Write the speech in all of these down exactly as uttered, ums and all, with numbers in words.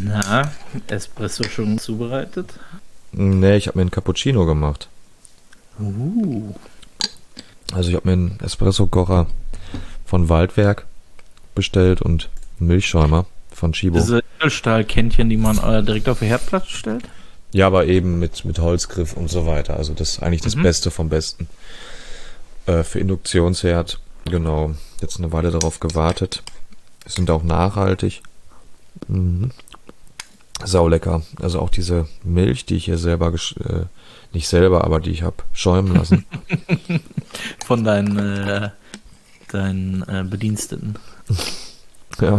Na, Espresso schon zubereitet? Nee, ich habe mir einen Cappuccino gemacht. Uh. Also ich habe mir einen Espresso-Kocher von Waldwerk bestellt und einen Milchschäumer von Chibo. Diese Edelstahlkännchen, die man äh, direkt auf die Herdplatte stellt? Ja, aber eben mit, mit Holzgriff und so weiter. Also das ist eigentlich das Mhm. Beste vom Besten. Äh, für Induktionsherd, genau. Jetzt eine Weile darauf gewartet. Sind auch nachhaltig. Mhm. Saulecker. Also auch diese Milch, die ich hier selber, gesch- äh, nicht selber, aber die ich habe schäumen lassen. Von deinen, äh, deinen äh, Bediensteten. Ja.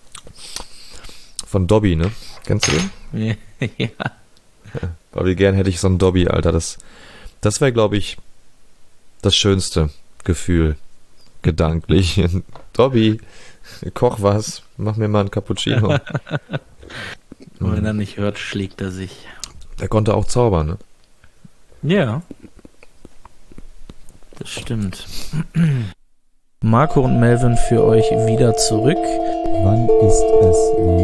Von Dobby, ne? Kennst du den? Ja. Aber wie gern hätte ich so einen Dobby, Alter. Das, das wäre, glaube ich, das schönste Gefühl. Gedanklich. Dobby, koch was. Mach mir mal einen Cappuccino. Und wenn er nicht hört, schlägt er sich. Der konnte auch zaubern, ne? Ja. Das stimmt. Marco und Melvin für euch wieder zurück. Wann ist es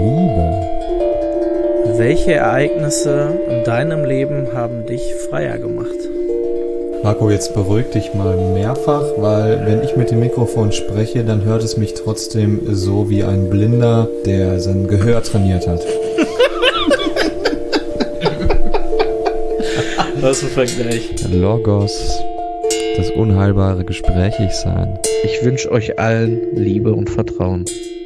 Liebe? Welche Ereignisse in deinem Leben haben dich freier gemacht? Marco, jetzt beruhig dich mal mehrfach, weil wenn ich mit dem Mikrofon spreche, dann hört es mich trotzdem so wie ein Blinder, der sein Gehör trainiert hat. Was ein Vergleich. Logos, das unheilbare Gesprächigsein. Ich wünsche euch allen Liebe und Vertrauen.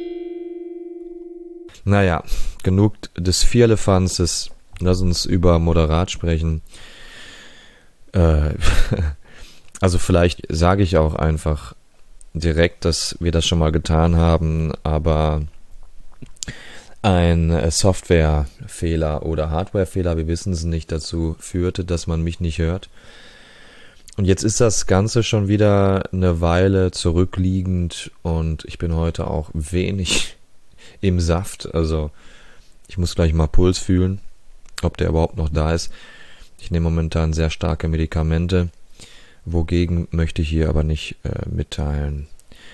Naja, genug des Vierlefanzes. Lass uns über Moderat sprechen. Äh, also vielleicht sage ich auch einfach direkt, dass wir das schon mal getan haben, aber ein Softwarefehler oder Hardwarefehler, wir wissen es nicht, dazu führte, dass man mich nicht hört. Und jetzt ist das Ganze schon wieder eine Weile zurückliegend und ich bin heute auch wenig im Saft. Also ich muss gleich mal Puls fühlen, ob der überhaupt noch da ist. Ich nehme momentan sehr starke Medikamente, wogegen möchte ich hier aber nicht äh, mitteilen.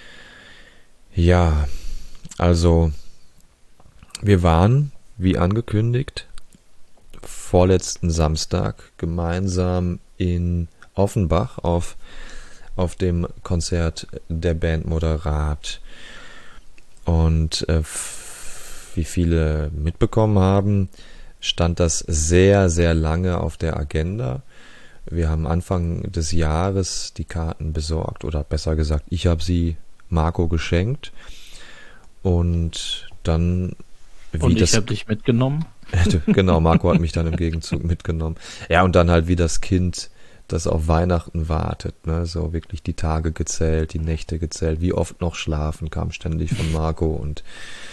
Ja, also wir waren, wie angekündigt, vorletzten Samstag gemeinsam in Offenbach auf, auf dem Konzert der Band Moderat. Und äh, wie viele mitbekommen haben, stand das sehr, sehr lange auf der Agenda. Wir haben Anfang des Jahres die Karten besorgt, oder besser gesagt, ich habe sie Marco geschenkt. Und dann... Wie und das, ich habe dich mitgenommen. Genau, Marco hat mich dann im Gegenzug mitgenommen. Ja, und dann halt wie das Kind, das auf Weihnachten wartet, ne, so wirklich die Tage gezählt, die Nächte gezählt, wie oft noch schlafen, kam ständig von Marco. Und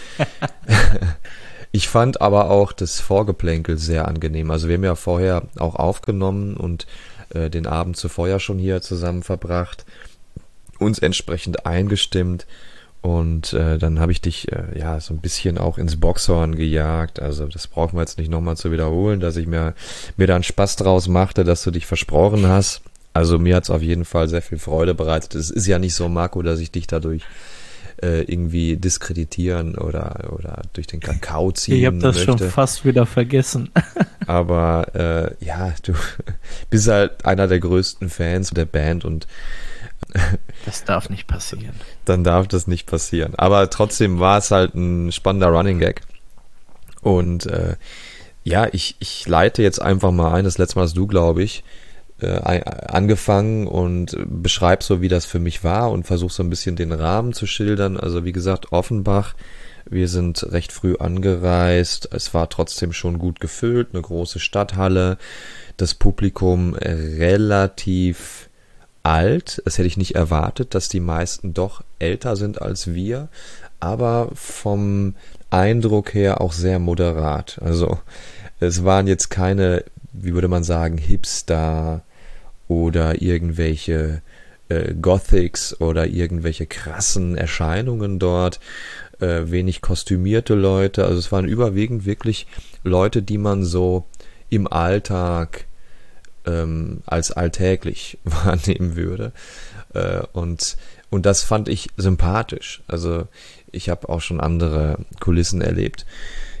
ich fand aber auch das Vorgeplänkel sehr angenehm. Also wir haben ja vorher auch aufgenommen und äh, den Abend zuvor ja schon hier zusammen verbracht, uns entsprechend eingestimmt. Und äh, dann habe ich dich äh, ja so ein bisschen auch ins Boxhorn gejagt. Also das brauchen wir jetzt nicht nochmal zu wiederholen, dass ich mir mir da einen Spaß draus machte, dass du dich versprochen hast. Also mir hat es auf jeden Fall sehr viel Freude bereitet. Es ist ja nicht so, Marco, dass ich dich dadurch äh, irgendwie diskreditieren oder oder durch den Kakao ziehen Ich habe das möchte. schon fast wieder vergessen. Aber äh, ja, du bist halt einer der größten Fans der Band und das darf nicht passieren. Dann darf das nicht passieren. Aber trotzdem war es halt ein spannender Running Gag. Und äh, ja, ich, ich leite jetzt einfach mal ein. Das letzte Mal hast du, glaube ich, äh, angefangen und beschreib so, wie das für mich war und versuch so ein bisschen den Rahmen zu schildern. Also wie gesagt, Offenbach. Wir sind recht früh angereist. Es war trotzdem schon gut gefüllt. Eine große Stadthalle. Das Publikum relativ alt. Das hätte ich nicht erwartet, dass die meisten doch älter sind als wir, aber vom Eindruck her auch sehr moderat. Also es waren jetzt keine, wie würde man sagen, Hipster oder irgendwelche äh, Gothics oder irgendwelche krassen Erscheinungen dort, äh, wenig kostümierte Leute. Also es waren überwiegend wirklich Leute, die man so im Alltag als alltäglich wahrnehmen würde. Und, und das fand ich sympathisch. Also ich habe auch schon andere Kulissen erlebt.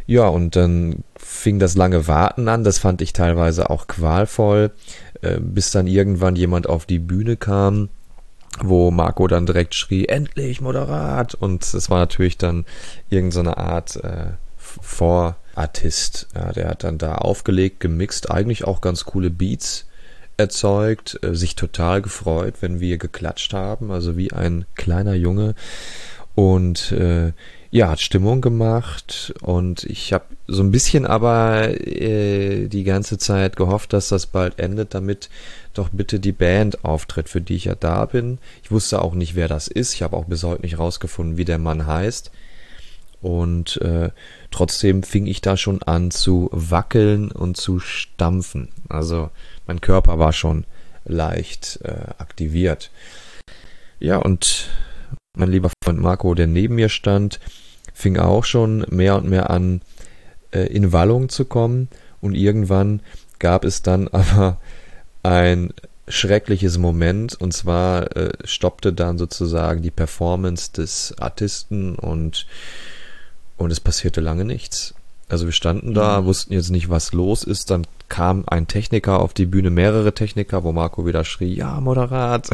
Ja, und dann fing das lange Warten an, das fand ich teilweise auch qualvoll, äh, bis dann irgendwann jemand auf die Bühne kam, wo Marco dann direkt schrie, endlich Moderat, und es war natürlich dann irgend so eine Art äh, Vorartist, ja, der hat dann da aufgelegt, gemixt, eigentlich auch ganz coole Beats erzeugt, äh, sich total gefreut, wenn wir geklatscht haben, also wie ein kleiner Junge, und äh, ja, hat Stimmung gemacht, und ich habe so ein bisschen aber äh, die ganze Zeit gehofft, dass das bald endet, damit doch bitte die Band auftritt, für die ich ja da bin. Ich wusste auch nicht, wer das ist. Ich habe auch bis heute nicht rausgefunden, wie der Mann heißt. Und äh, trotzdem fing ich da schon an zu wackeln und zu stampfen. Also mein Körper war schon leicht äh, aktiviert. Ja, und mein lieber Freund Marco, der neben mir stand, fing auch schon mehr und mehr an, äh, in Wallung zu kommen. Und irgendwann gab es dann aber ein schreckliches Moment. Und zwar äh, stoppte dann sozusagen die Performance des Artisten und, und es passierte lange nichts. Also wir standen da, wussten jetzt nicht, was los ist. Dann kam ein Techniker auf die Bühne, mehrere Techniker, wo Marco wieder schrie, ja, Moderat.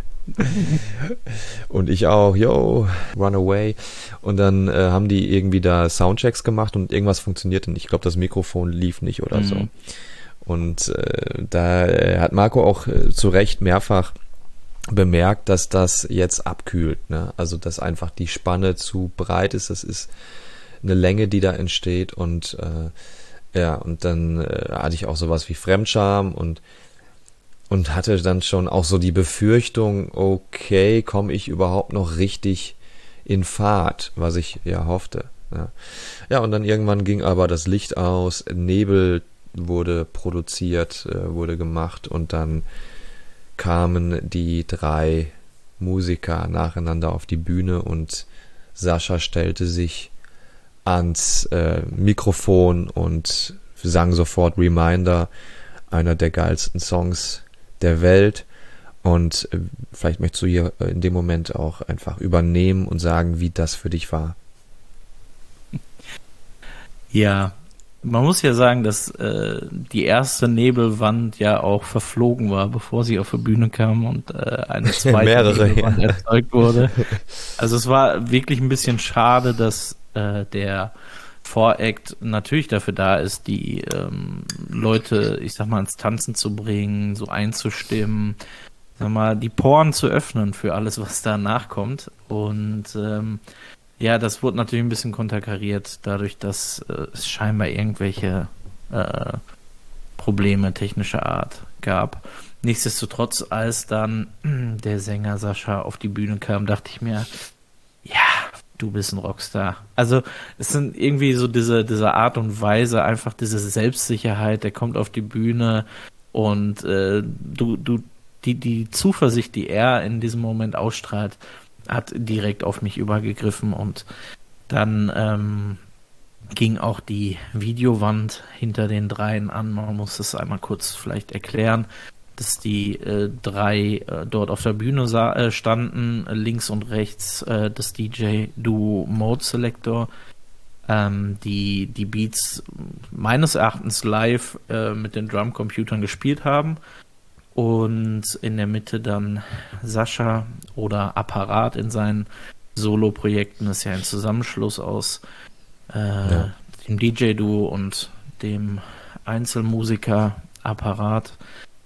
Und ich auch, yo, run away. Und dann äh, haben die irgendwie da Soundchecks gemacht und irgendwas funktionierte nicht. Ich glaube, das Mikrofon lief nicht oder mhm. so. Und äh, da äh, hat Marco auch äh, zu Recht mehrfach bemerkt, dass das jetzt abkühlt, ne? Also dass einfach die Spanne zu breit ist. Das ist eine Länge, die da entsteht, und äh, ja, und dann äh, hatte ich auch sowas wie Fremdscham und und hatte dann schon auch so die Befürchtung, okay, komme ich überhaupt noch richtig in Fahrt, was ich ja hoffte. Ja, ja, und dann irgendwann ging aber das Licht aus, Nebel wurde produziert, äh, wurde gemacht, und dann kamen die drei Musiker nacheinander auf die Bühne und Sascha stellte sich ans äh, Mikrofon und sang sofort Reminder, einer der geilsten Songs der Welt. Und äh, vielleicht möchtest du hier in dem Moment auch einfach übernehmen und sagen, wie das für dich war. Ja, man muss ja sagen, dass äh, die erste Nebelwand ja auch verflogen war, bevor sie auf die Bühne kam, und äh, eine zweite Mehrere, Nebelwand ja. erzeugt wurde. Also es war wirklich ein bisschen schade, dass äh, der Voract natürlich dafür da ist, die ähm, Leute, ich sag mal, ins Tanzen zu bringen, so einzustimmen, sag mal, die Poren zu öffnen für alles, was danach kommt. Und ähm, ja, das wurde natürlich ein bisschen konterkariert, dadurch, dass äh, es scheinbar irgendwelche äh, Probleme technischer Art gab. Nichtsdestotrotz, als dann der Sänger Sascha auf die Bühne kam, dachte ich mir, ja, du bist ein Rockstar. Also es sind irgendwie so diese, diese Art und Weise, einfach diese Selbstsicherheit, der kommt auf die Bühne und äh, du, du, die, die Zuversicht, die er in diesem Moment ausstrahlt, hat direkt auf mich übergegriffen, und dann ähm, ging auch die Videowand hinter den dreien an. Man muss es einmal kurz vielleicht erklären, dass die äh, drei äh, dort auf der Bühne sa- äh, standen, links und rechts äh, das D J-Duo Mode Selector, ähm, die die Beats meines Erachtens live äh, mit den Drumcomputern gespielt haben. Und in der Mitte dann Sascha oder Apparat in seinen Solo-Projekten. Das ist ja ein Zusammenschluss aus äh, ja. dem D J-Duo und dem Einzelmusiker Apparat.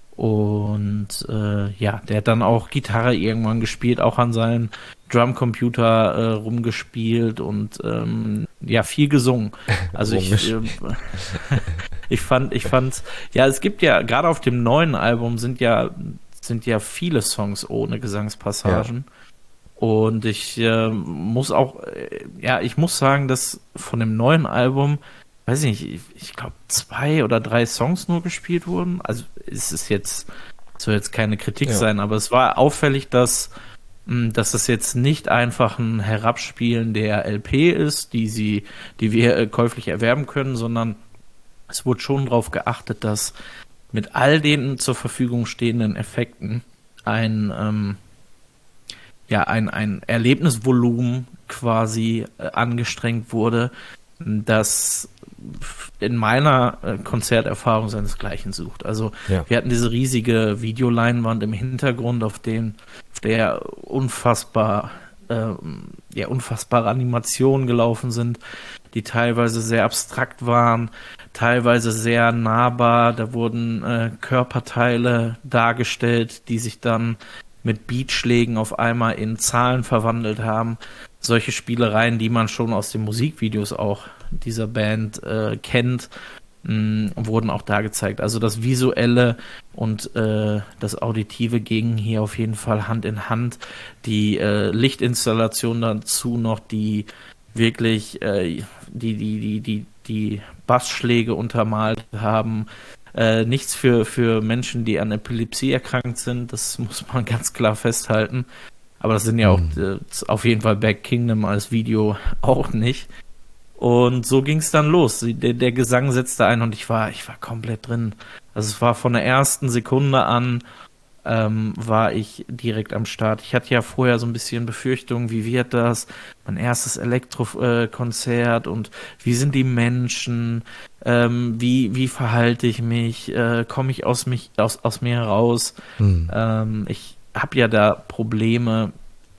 Und äh, ja, der hat dann auch Gitarre irgendwann gespielt, auch an seinem Drumcomputer äh, rumgespielt und ähm, ja, viel gesungen. Also ich, äh, ich fand, ich fand, ja, es gibt ja, gerade auf dem neuen Album sind ja, sind ja viele Songs ohne Gesangspassagen. Ja. Und ich äh, muss auch, äh, ja, ich muss sagen, dass von dem neuen Album, weiß ich nicht, ich, ich glaube zwei oder drei Songs nur gespielt wurden. Also es ist jetzt, soll jetzt keine Kritik ja. sein, aber es war auffällig, dass dass es jetzt nicht einfach ein Herabspielen der L P ist, die sie, die wir äh, käuflich erwerben können, sondern es wurde schon darauf geachtet, dass mit all den zur Verfügung stehenden Effekten ein ähm, ja ein ein Erlebnisvolumen quasi äh, angestrengt wurde, das in meiner äh, Konzerterfahrung seinesgleichen sucht. Also Ja. wir hatten diese riesige Videoleinwand im Hintergrund, auf dem auf der unfassbar ähm, ja, unfassbare Animationen gelaufen sind, die teilweise sehr abstrakt waren, teilweise sehr nahbar. Da wurden äh, Körperteile dargestellt, die sich dann mit Beatschlägen auf einmal in Zahlen verwandelt haben. Solche Spielereien, die man schon aus den Musikvideos auch dieser Band äh, kennt, mh, wurden auch da gezeigt. Also das Visuelle und äh, das Auditive gingen hier auf jeden Fall Hand in Hand. Die äh, Lichtinstallation dazu noch, die wirklich äh, die, die, die, die, die Bassschläge untermalt haben. Äh, nichts für, für Menschen, die an Epilepsie erkrankt sind, das muss man ganz klar festhalten. Aber das sind ja auch äh, auf jeden Fall Back Kingdom als Video auch nicht. Und so ging es dann los. Der, der Gesang setzte ein und ich war, ich war komplett drin. Also es war von der ersten Sekunde an, ähm, war ich direkt am Start. Ich hatte ja vorher so ein bisschen Befürchtungen, wie wird das? Mein erstes Elektro-Konzert äh, und wie sind die Menschen? Ähm, wie, wie verhalte ich mich? Äh, komme ich aus mich, aus, aus mir heraus? Hm. Ähm, ich habe ja da Probleme.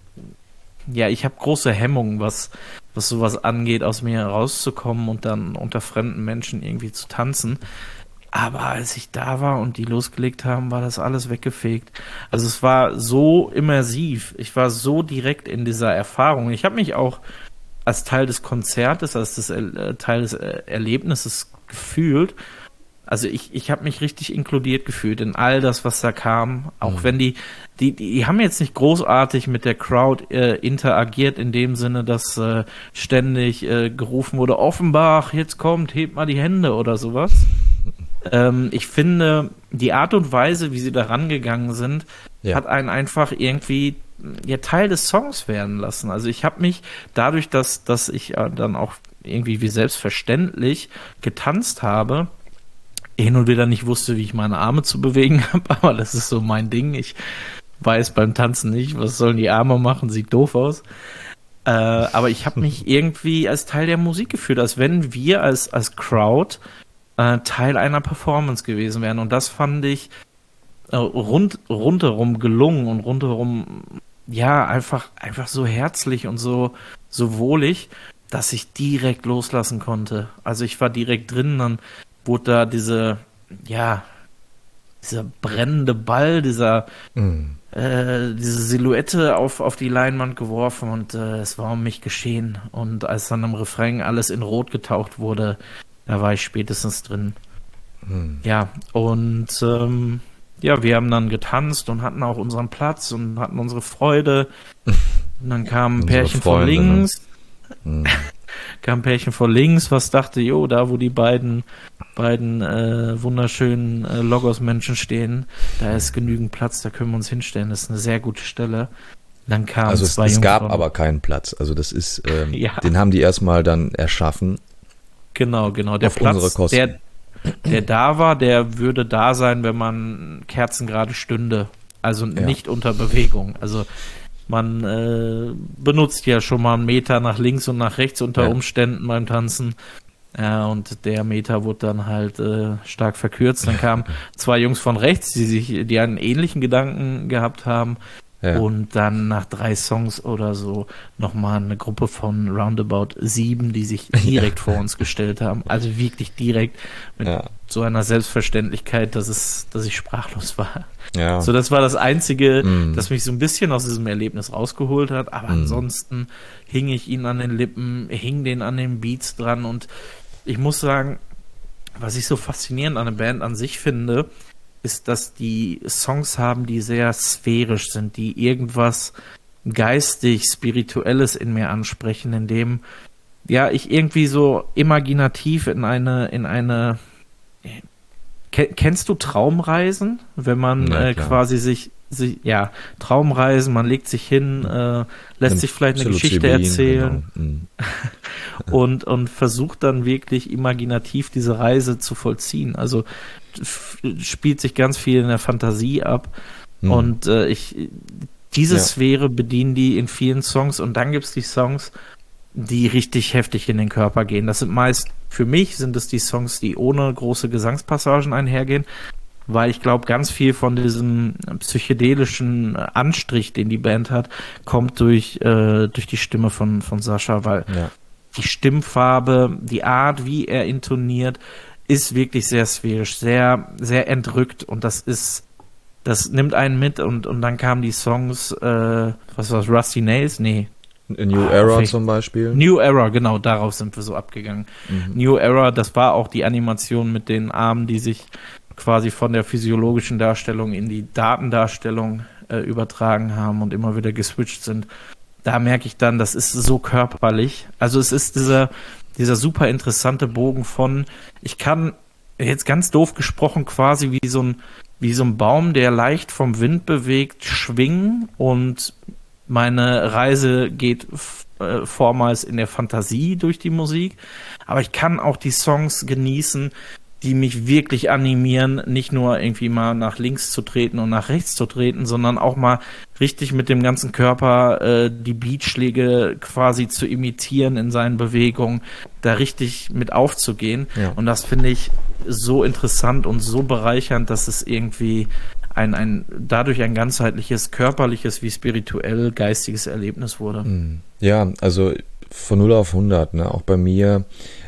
Ja, ich habe große Hemmungen, was, was sowas angeht, aus mir herauszukommen und dann unter fremden Menschen irgendwie zu tanzen. Aber als ich da war und die losgelegt haben, war das alles weggefegt. Also es war so immersiv. Ich war so direkt in dieser Erfahrung. Ich habe mich auch als Teil des Konzertes, als das äh, Teil des äh, Erlebnisses gefühlt. Also ich, ich habe mich richtig inkludiert gefühlt in all das, was da kam. Auch mhm. wenn die, die, die haben jetzt nicht großartig mit der Crowd äh, interagiert, in dem Sinne, dass äh, ständig äh, gerufen wurde, Offenbach, jetzt kommt, hebt mal die Hände oder sowas. Ähm, ich finde, die Art und Weise, wie sie da rangegangen sind, ja. hat einen einfach irgendwie ja, Teil des Songs werden lassen. Also ich habe mich dadurch, dass, dass ich äh, dann auch irgendwie wie selbstverständlich getanzt habe, hin und wieder nicht wusste, wie ich meine Arme zu bewegen habe, aber das ist so mein Ding. Ich weiß beim Tanzen nicht, was sollen die Arme machen, sieht doof aus. Äh, aber ich habe mich irgendwie als Teil der Musik gefühlt, als wenn wir als, als Crowd äh, Teil einer Performance gewesen wären. Und das fand ich äh, rund, rundherum gelungen und rundherum, ja, einfach, einfach so herzlich und so, so wohlig, dass ich direkt loslassen konnte. Also ich war direkt drin, dann wurde da diese, ja, dieser brennende Ball, dieser, mm. äh, diese Silhouette auf, auf die Leinwand geworfen und äh, es war um mich geschehen. Und als dann im Refrain alles in Rot getaucht wurde, da war ich spätestens drin. Mm. Ja, und ähm, ja, wir haben dann getanzt und hatten auch unseren Platz und hatten unsere Freude. Und dann kam ein Pärchen von links. Ne? Mm. kam ein Pärchen von links, was dachte, jo, da wo die beiden beiden äh, wunderschönen äh, Logos-Menschen stehen, da ist genügend Platz, da können wir uns hinstellen, das ist eine sehr gute Stelle. Dann kamen also zwei es, es gab Jungfrauen. aber keinen Platz, also das ist, ähm, ja. den haben die erstmal dann erschaffen. Genau, genau, der auf Platz, unsere Kosten. der, der da war, der würde da sein, wenn man kerzengerade stünde, also ja. nicht unter Bewegung, also man äh, benutzt ja schon mal einen Meter nach links und nach rechts unter ja. Umständen beim Tanzen. Ja, und der Meter wurde dann halt äh, stark verkürzt. Dann kamen zwei Jungs von rechts, die sich, die einen ähnlichen Gedanken gehabt haben. Ja. Und dann nach drei Songs oder so nochmal eine Gruppe von roundabout sieben, die sich direkt ja. vor uns gestellt haben. Also wirklich direkt mit ja. so einer Selbstverständlichkeit, dass es, dass ich sprachlos war. Ja. So, das war das Einzige, mm. das mich so ein bisschen aus diesem Erlebnis rausgeholt hat. Aber mm. ansonsten hing ich ihnen an den Lippen, hing den an den Beats dran. Und ich muss sagen, was ich so faszinierend an der Band an sich finde, ist, dass die Songs haben, die sehr sphärisch sind, die irgendwas geistig, spirituelles in mir ansprechen, in dem ja ich irgendwie so imaginativ in eine, in eine Kennst du Traumreisen? Wenn man ja, äh, quasi sich, sich, ja, Traumreisen, man legt sich hin, äh, lässt und sich vielleicht eine Geschichte erzählen genau. mhm. und, und versucht dann wirklich imaginativ diese Reise zu vollziehen. Also f- spielt sich ganz viel in der Fantasie ab mhm. und äh, ich diese ja. Sphäre bedienen die in vielen Songs und dann gibt's die Songs, die richtig heftig in den Körper gehen. Das sind meist, für mich sind es die Songs, die ohne große Gesangspassagen einhergehen, weil ich glaube, ganz viel von diesem psychedelischen Anstrich, den die Band hat, kommt durch, äh, durch die Stimme von, von Sascha, weil ja. die Stimmfarbe, die Art, wie er intoniert, ist wirklich sehr sphärisch, sehr, sehr entrückt, und das ist, das nimmt einen mit, und, und dann kamen die Songs, äh, was war's, Rusty Nails? Nee. A New ah, Era zum Beispiel. New Era, genau, darauf sind wir so abgegangen. Mhm. New Era, das war auch die Animation mit den Armen, die sich quasi von der physiologischen Darstellung in die Datendarstellung äh, übertragen haben und immer wieder geswitcht sind. Da merke ich dann, das ist so körperlich. Also es ist dieser, dieser super interessante Bogen von, ich kann jetzt ganz doof gesprochen quasi wie so ein, wie so ein Baum, der leicht vom Wind bewegt, schwingen, und meine Reise geht äh, vormals in der Fantasie durch die Musik, aber ich kann auch die Songs genießen, die mich wirklich animieren, nicht nur irgendwie mal nach links zu treten und nach rechts zu treten, sondern auch mal richtig mit dem ganzen Körper äh, die Beatschläge quasi zu imitieren in seinen Bewegungen, da richtig mit aufzugehen. Ja. Und das finde ich so interessant und so bereichernd, dass es irgendwie ein, ein dadurch ein ganzheitliches, körperliches wie spirituell geistiges Erlebnis wurde. Ja, also von null auf hundert, ne? Auch bei mir.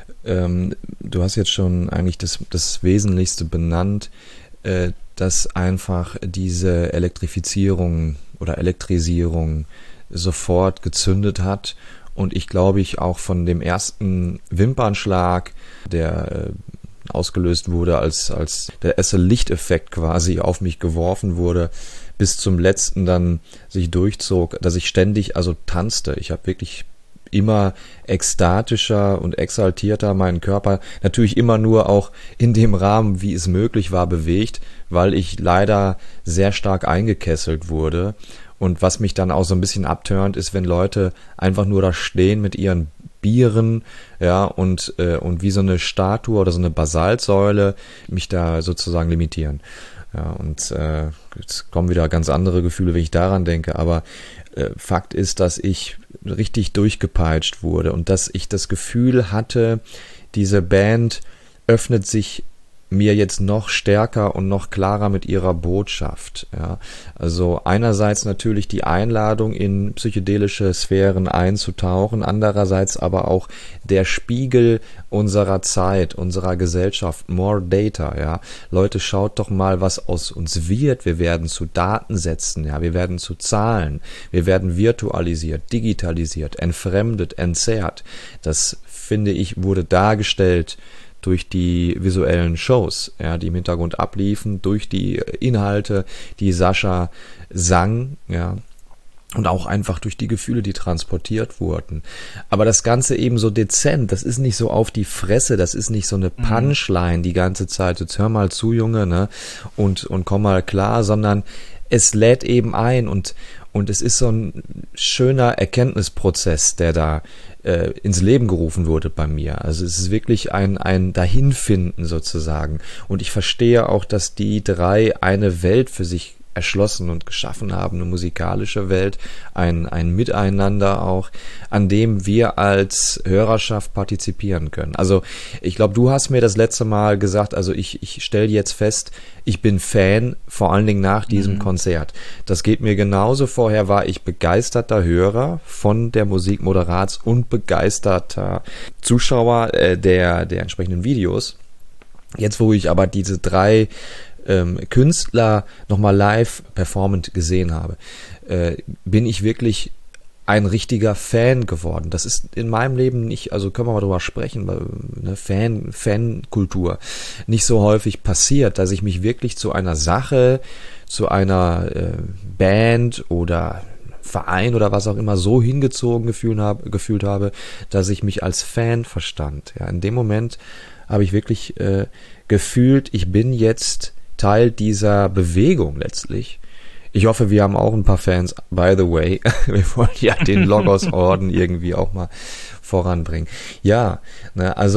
Ähm, du hast jetzt schon eigentlich das, das Wesentlichste benannt, äh, dass einfach diese Elektrifizierung oder Elektrisierung sofort gezündet hat, und ich glaube, ich auch von dem ersten Wimpernschlag, der äh, ausgelöst wurde, als, als der erste Lichteffekt quasi auf mich geworfen wurde, bis zum letzten dann sich durchzog, dass ich ständig also tanzte. Ich habe wirklich immer ekstatischer und exaltierter meinen Körper, natürlich immer nur auch in dem Rahmen, wie es möglich war, bewegt, weil ich leider sehr stark eingekesselt wurde. Und was mich dann auch so ein bisschen abturnt, ist, wenn Leute einfach nur da stehen mit ihren Bieren, ja, und, äh, und wie so eine Statue oder so eine Basaltsäule mich da sozusagen limitieren. Ja, und äh, jetzt kommen wieder ganz andere Gefühle, wenn ich daran denke, aber äh, Fakt ist, dass ich richtig durchgepeitscht wurde und dass ich das Gefühl hatte, diese Band öffnet sich mir jetzt noch stärker und noch klarer mit ihrer Botschaft. Ja. Also einerseits natürlich die Einladung, in psychedelische Sphären einzutauchen, andererseits aber auch der Spiegel unserer Zeit, unserer Gesellschaft, more data. Ja. Leute, schaut doch mal, was aus uns wird. Wir werden zu Datensätzen, ja, wir werden zu Zahlen, wir werden virtualisiert, digitalisiert, entfremdet, entzerrt. Das, finde ich, wurde dargestellt durch die visuellen Shows, ja, die im Hintergrund abliefen, durch die Inhalte, die Sascha sang, ja, und auch einfach durch die Gefühle, die transportiert wurden. Aber das Ganze eben so dezent, das ist nicht so auf die Fresse, das ist nicht so eine Punchline die ganze Zeit, jetzt hör mal zu, Junge, ne, und, und komm mal klar, sondern es lädt eben ein, und, und es ist so ein schöner Erkenntnisprozess, der da äh, ins Leben gerufen wurde bei mir. Also es ist wirklich ein, ein Dahinfinden sozusagen. Und ich verstehe auch, dass die drei eine Welt für sich erschlossen und geschaffen haben, eine musikalische Welt, ein, ein Miteinander auch, an dem wir als Hörerschaft partizipieren können. Also ich glaube, du hast mir das letzte Mal gesagt, also ich, ich stelle jetzt fest, ich bin Fan, vor allen Dingen nach diesem mhm. Konzert. Das geht mir genauso. Vorher war ich begeisterter Hörer von der Musik Moderats und begeisterter Zuschauer äh, der, der entsprechenden Videos. Jetzt, wo ich aber diese drei Ähm, Künstler nochmal live performant gesehen habe, äh, bin ich wirklich ein richtiger Fan geworden. Das ist in meinem Leben nicht, also können wir mal drüber sprechen, weil, ne, Fan, Fankultur nicht so häufig passiert, dass ich mich wirklich zu einer Sache, zu einer äh, Band oder Verein oder was auch immer so hingezogen gefühlt habe, gefühlt habe, dass ich mich als Fan verstand. Ja, in dem Moment habe ich wirklich äh, gefühlt, ich bin jetzt Teil dieser Bewegung letztlich. Ich hoffe, wir haben auch ein paar Fans, by the way. Wir wollen ja den Logos-Orden irgendwie auch mal voranbringen. Ja, ne, also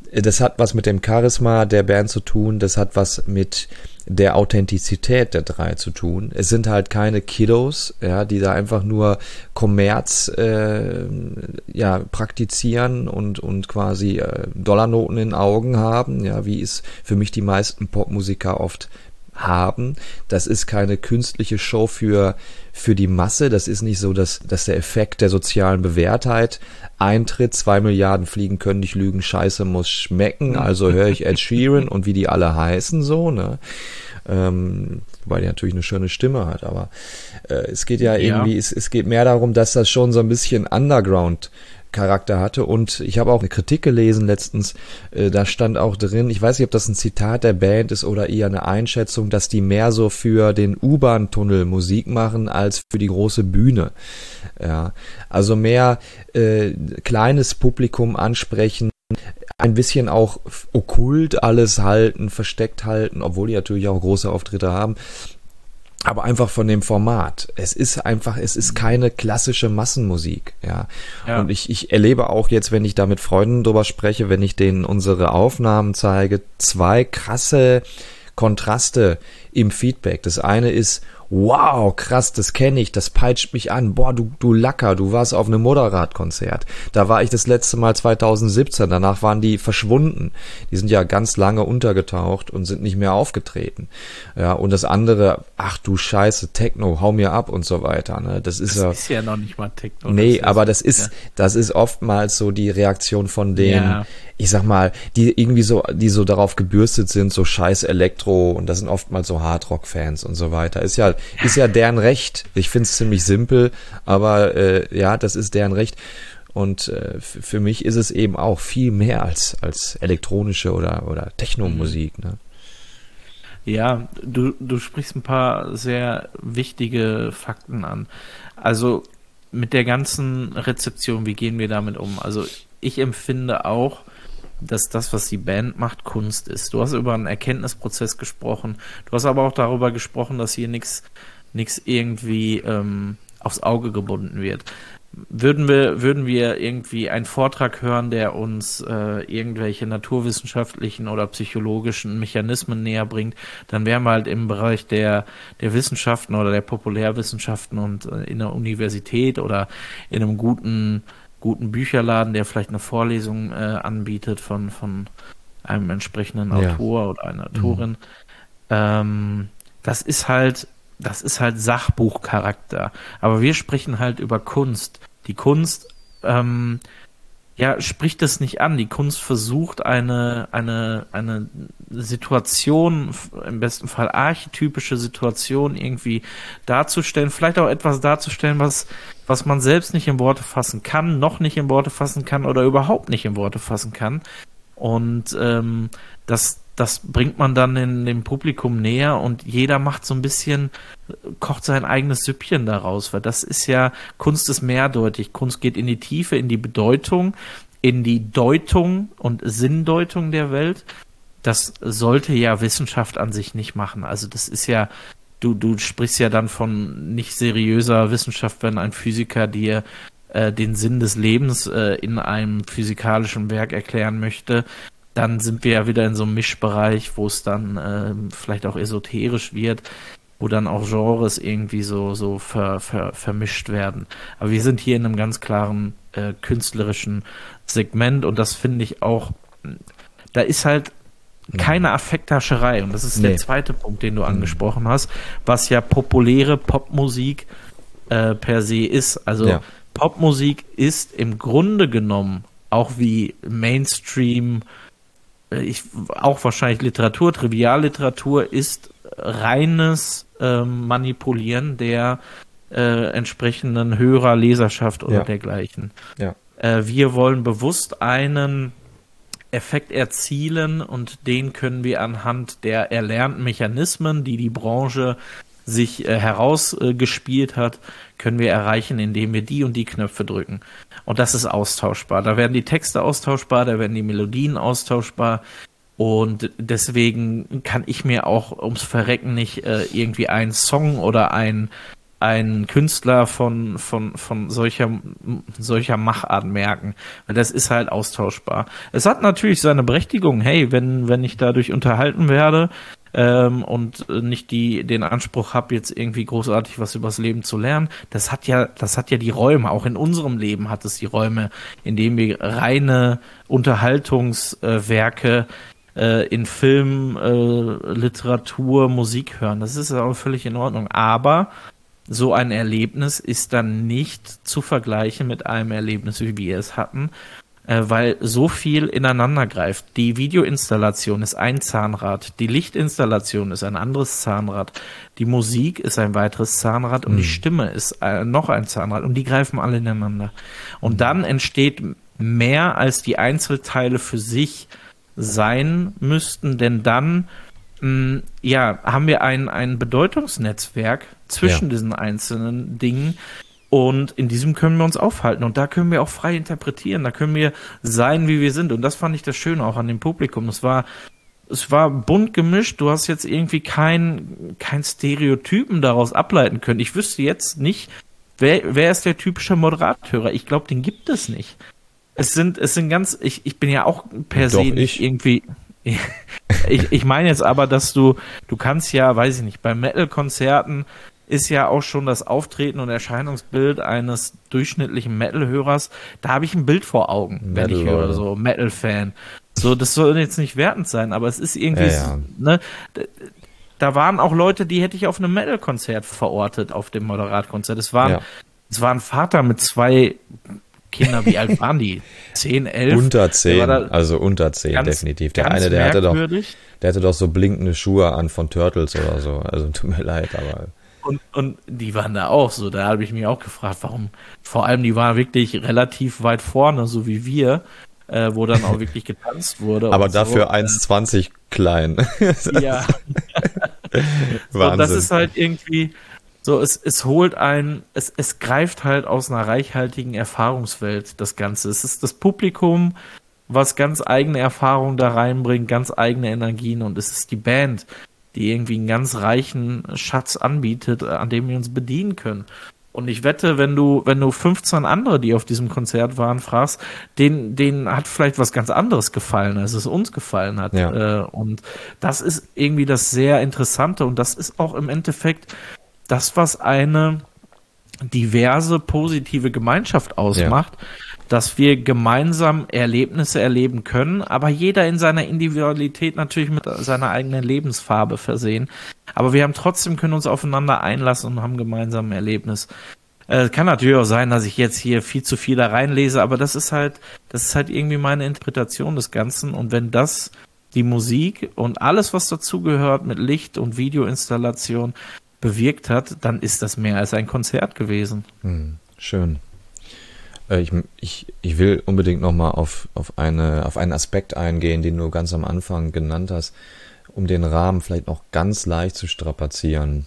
das hat was mit dem Charisma der Band zu tun, das hat was mit der Authentizität der drei zu tun. Es sind halt keine Kiddos, ja, die da einfach nur Kommerz äh, ja, praktizieren und, und quasi äh, Dollarnoten in den Augen haben, ja, wie es für mich die meisten Popmusiker oft haben. Das ist keine künstliche Show für für die Masse. Das ist nicht so, dass, dass der Effekt der sozialen Bewährtheit eintritt. Zwei Milliarden Fliegen können nicht lügen, Scheiße muss schmecken. Also höre ich Ed Sheeran und wie die alle heißen so, ne? Ähm, weil der natürlich eine schöne Stimme hat, aber äh, es geht ja, ja. irgendwie, es, es geht mehr darum, dass das schon so ein bisschen Underground Charakter hatte und ich habe auch eine Kritik gelesen letztens, äh, da stand auch drin, ich weiß nicht, ob das ein Zitat der Band ist oder eher eine Einschätzung, dass die mehr so für den U-Bahn-Tunnel Musik machen als für die große Bühne. Ja, also mehr äh, kleines Publikum ansprechen, ein bisschen auch okkult alles halten, versteckt halten, obwohl die natürlich auch große Auftritte haben. Aber einfach von dem Format. Es ist einfach, es ist keine klassische Massenmusik, ja. ja. Und ich, ich erlebe auch jetzt, wenn ich da mit Freunden drüber spreche, wenn ich denen unsere Aufnahmen zeige, zwei krasse Kontraste im Feedback. Das eine ist, wow, krass, das kenne ich, das peitscht mich an. Boah, du, du Lacker, du warst auf einem Moderat-Konzert. Da war ich das letzte Mal zwanzig siebzehn, danach waren die verschwunden. Die sind ja ganz lange untergetaucht und sind nicht mehr aufgetreten. Ja, und das andere, ach du Scheiße, Techno, hau mir ab und so weiter. Ne? Das ist das ja. Das ist ja noch nicht mal Techno. Nee, das aber ist, das ist, ja. das ist oftmals so die Reaktion von denen, ja. ich sag mal, die irgendwie so, die so darauf gebürstet sind, so scheiß Elektro, und das sind oftmals so Hardrock-Fans und so weiter. Ist ja, ist ja deren Recht. Ich find's ziemlich simpel, aber äh, ja, das ist deren Recht. Und äh, f- für mich ist es eben auch viel mehr als als elektronische oder oder Techno-Musik. Ne? Ja, du du sprichst ein paar sehr wichtige Fakten an. Also mit der ganzen Rezeption, wie gehen wir damit um? Also ich empfinde auch, dass das, was die Band macht, Kunst ist. Du hast über einen Erkenntnisprozess gesprochen. Du hast aber auch darüber gesprochen, dass hier nichts nichts irgendwie ähm, aufs Auge gebunden wird. Würden wir würden wir irgendwie einen Vortrag hören, der uns äh, irgendwelche naturwissenschaftlichen oder psychologischen Mechanismen näher bringt, dann wären wir halt im Bereich der der Wissenschaften oder der Populärwissenschaften und äh, in der Universität oder in einem guten guten Bücherladen, der vielleicht eine Vorlesung äh, anbietet von von einem entsprechenden Ja. Autor oder einer Autorin. Mhm. Ähm, das ist halt das ist halt Sachbuchcharakter. Aber wir sprechen halt über Kunst. Die Kunst ähm, ja spricht es nicht an. Die Kunst versucht eine eine eine Situation, im besten Fall archetypische Situation irgendwie darzustellen, vielleicht auch etwas darzustellen, was was man selbst nicht in Worte fassen kann, noch nicht in Worte fassen kann oder überhaupt nicht in Worte fassen kann. Und ähm, das, das bringt man dann in dem Publikum näher und jeder macht so ein bisschen, kocht sein eigenes Süppchen daraus, weil das ist ja, Kunst ist mehrdeutig. Kunst geht in die Tiefe, in die Bedeutung, in die Deutung und Sinndeutung der Welt. Das sollte ja Wissenschaft an sich nicht machen. Also das ist ja, Du, du sprichst ja dann von nicht seriöser Wissenschaft, wenn ein Physiker dir äh, den Sinn des Lebens äh, in einem physikalischen Werk erklären möchte. Dann sind wir ja wieder in so einem Mischbereich, wo es dann äh, vielleicht auch esoterisch wird, wo dann auch Genres irgendwie so, so ver, ver, vermischt werden. Aber wir sind hier in einem ganz klaren äh, künstlerischen Segment und das finde ich auch, da ist halt keine Affekthascherei. Und das ist nee. der zweite Punkt, den du angesprochen hast, was ja populäre Popmusik äh, per se ist. Also ja. Popmusik ist im Grunde genommen auch wie Mainstream, äh, ich, auch wahrscheinlich Literatur, Trivialliteratur, ist reines äh, Manipulieren der äh, entsprechenden Hörer, Leserschaft oder ja. dergleichen. Ja. Äh, wir wollen bewusst einen Effekt erzielen und den können wir anhand der erlernten Mechanismen, die die Branche sich äh, herausgespielt äh, hat, können wir erreichen, indem wir die und die Knöpfe drücken. Und das ist austauschbar. Da werden die Texte austauschbar, da werden die Melodien austauschbar und deswegen kann ich mir auch ums Verrecken nicht äh, irgendwie einen Song oder ein ein Künstler von, von, von solcher, solcher Machart merken. Weil das ist halt austauschbar. Es hat natürlich seine Berechtigung. Hey, wenn, wenn ich dadurch unterhalten werde, ähm, und nicht die, den Anspruch habe, jetzt irgendwie großartig was übers Leben zu lernen, das hat ja, das hat ja die Räume. Auch in unserem Leben hat es die Räume, in denen wir reine Unterhaltungswerke äh, in Film, äh, Literatur, Musik hören. Das ist auch völlig in Ordnung. Aber so ein Erlebnis ist dann nicht zu vergleichen mit einem Erlebnis, wie wir es hatten, äh, weil so viel ineinander greift. Die Videoinstallation ist ein Zahnrad, die Lichtinstallation ist ein anderes Zahnrad, die Musik ist ein weiteres Zahnrad und mhm. die Stimme ist äh, noch ein Zahnrad und die greifen alle ineinander. Und mhm. dann entsteht mehr, als die Einzelteile für sich sein müssten, denn dann mh, ja, haben wir ein, ein Bedeutungsnetzwerk zwischen ja. diesen einzelnen Dingen und in diesem können wir uns aufhalten und da können wir auch frei interpretieren, da können wir sein, wie wir sind und das fand ich das Schöne auch an dem Publikum. Es war es war bunt gemischt, du hast jetzt irgendwie kein, kein Stereotypen daraus ableiten können. Ich wüsste jetzt nicht, wer, wer ist der typische Moderathörer. Ich glaube, den gibt es nicht. Es sind, es sind ganz, ich, ich bin ja auch per se nicht irgendwie, ich, ich meine jetzt aber, dass du, du kannst ja, weiß ich nicht, bei Metal-Konzerten ist ja auch schon das Auftreten und Erscheinungsbild eines durchschnittlichen Metal-Hörers, da habe ich ein Bild vor Augen, wenn ich höre, so Metal-Fan. So, das soll jetzt nicht wertend sein, aber es ist irgendwie, ja, ja. ne, da waren auch Leute, die hätte ich auf einem Metal-Konzert verortet, auf dem Moderat-Konzert. Es waren, ja. es war ein Vater mit zwei Kinder, wie alt waren die? Zehn, elf? Unter zehn, also unter zehn, ganz, definitiv. Der eine, der hatte doch, der hatte doch so blinkende Schuhe an von Turtles oder so, also tut mir leid, aber... Und, und die waren da auch so, da habe ich mich auch gefragt, warum, vor allem die waren wirklich relativ weit vorne, so wie wir, äh, wo dann auch wirklich getanzt wurde. Aber dafür so. eins zwanzig klein. Ja. So, das ist halt irgendwie, so, es, es holt ein, es, es greift halt aus einer reichhaltigen Erfahrungswelt, das Ganze. Es ist das Publikum, was ganz eigene Erfahrungen da reinbringt, ganz eigene Energien und es ist die Band, die irgendwie einen ganz reichen Schatz anbietet, an dem wir uns bedienen können. Und ich wette, wenn du, wenn du fünfzehn andere, die auf diesem Konzert waren, fragst, denen, denen hat vielleicht was ganz anderes gefallen, als es uns gefallen hat. Ja. Und das ist irgendwie das sehr Interessante und das ist auch im Endeffekt das, was eine diverse, positive Gemeinschaft ausmacht, ja. dass wir gemeinsam Erlebnisse erleben können, aber jeder in seiner Individualität natürlich mit seiner eigenen Lebensfarbe versehen. Aber wir haben trotzdem, können uns aufeinander einlassen und haben gemeinsam ein Erlebnis. Es äh, kann natürlich auch sein, dass ich jetzt hier viel zu viel da reinlese, aber das ist halt, das ist halt irgendwie meine Interpretation des Ganzen. Und wenn das die Musik und alles, was dazugehört mit Licht und Videoinstallation bewirkt hat, dann ist das mehr als ein Konzert gewesen. Hm, schön. Ich, ich, ich will unbedingt nochmal auf, auf, eine, auf einen Aspekt eingehen, den du ganz am Anfang genannt hast, um den Rahmen vielleicht noch ganz leicht zu strapazieren.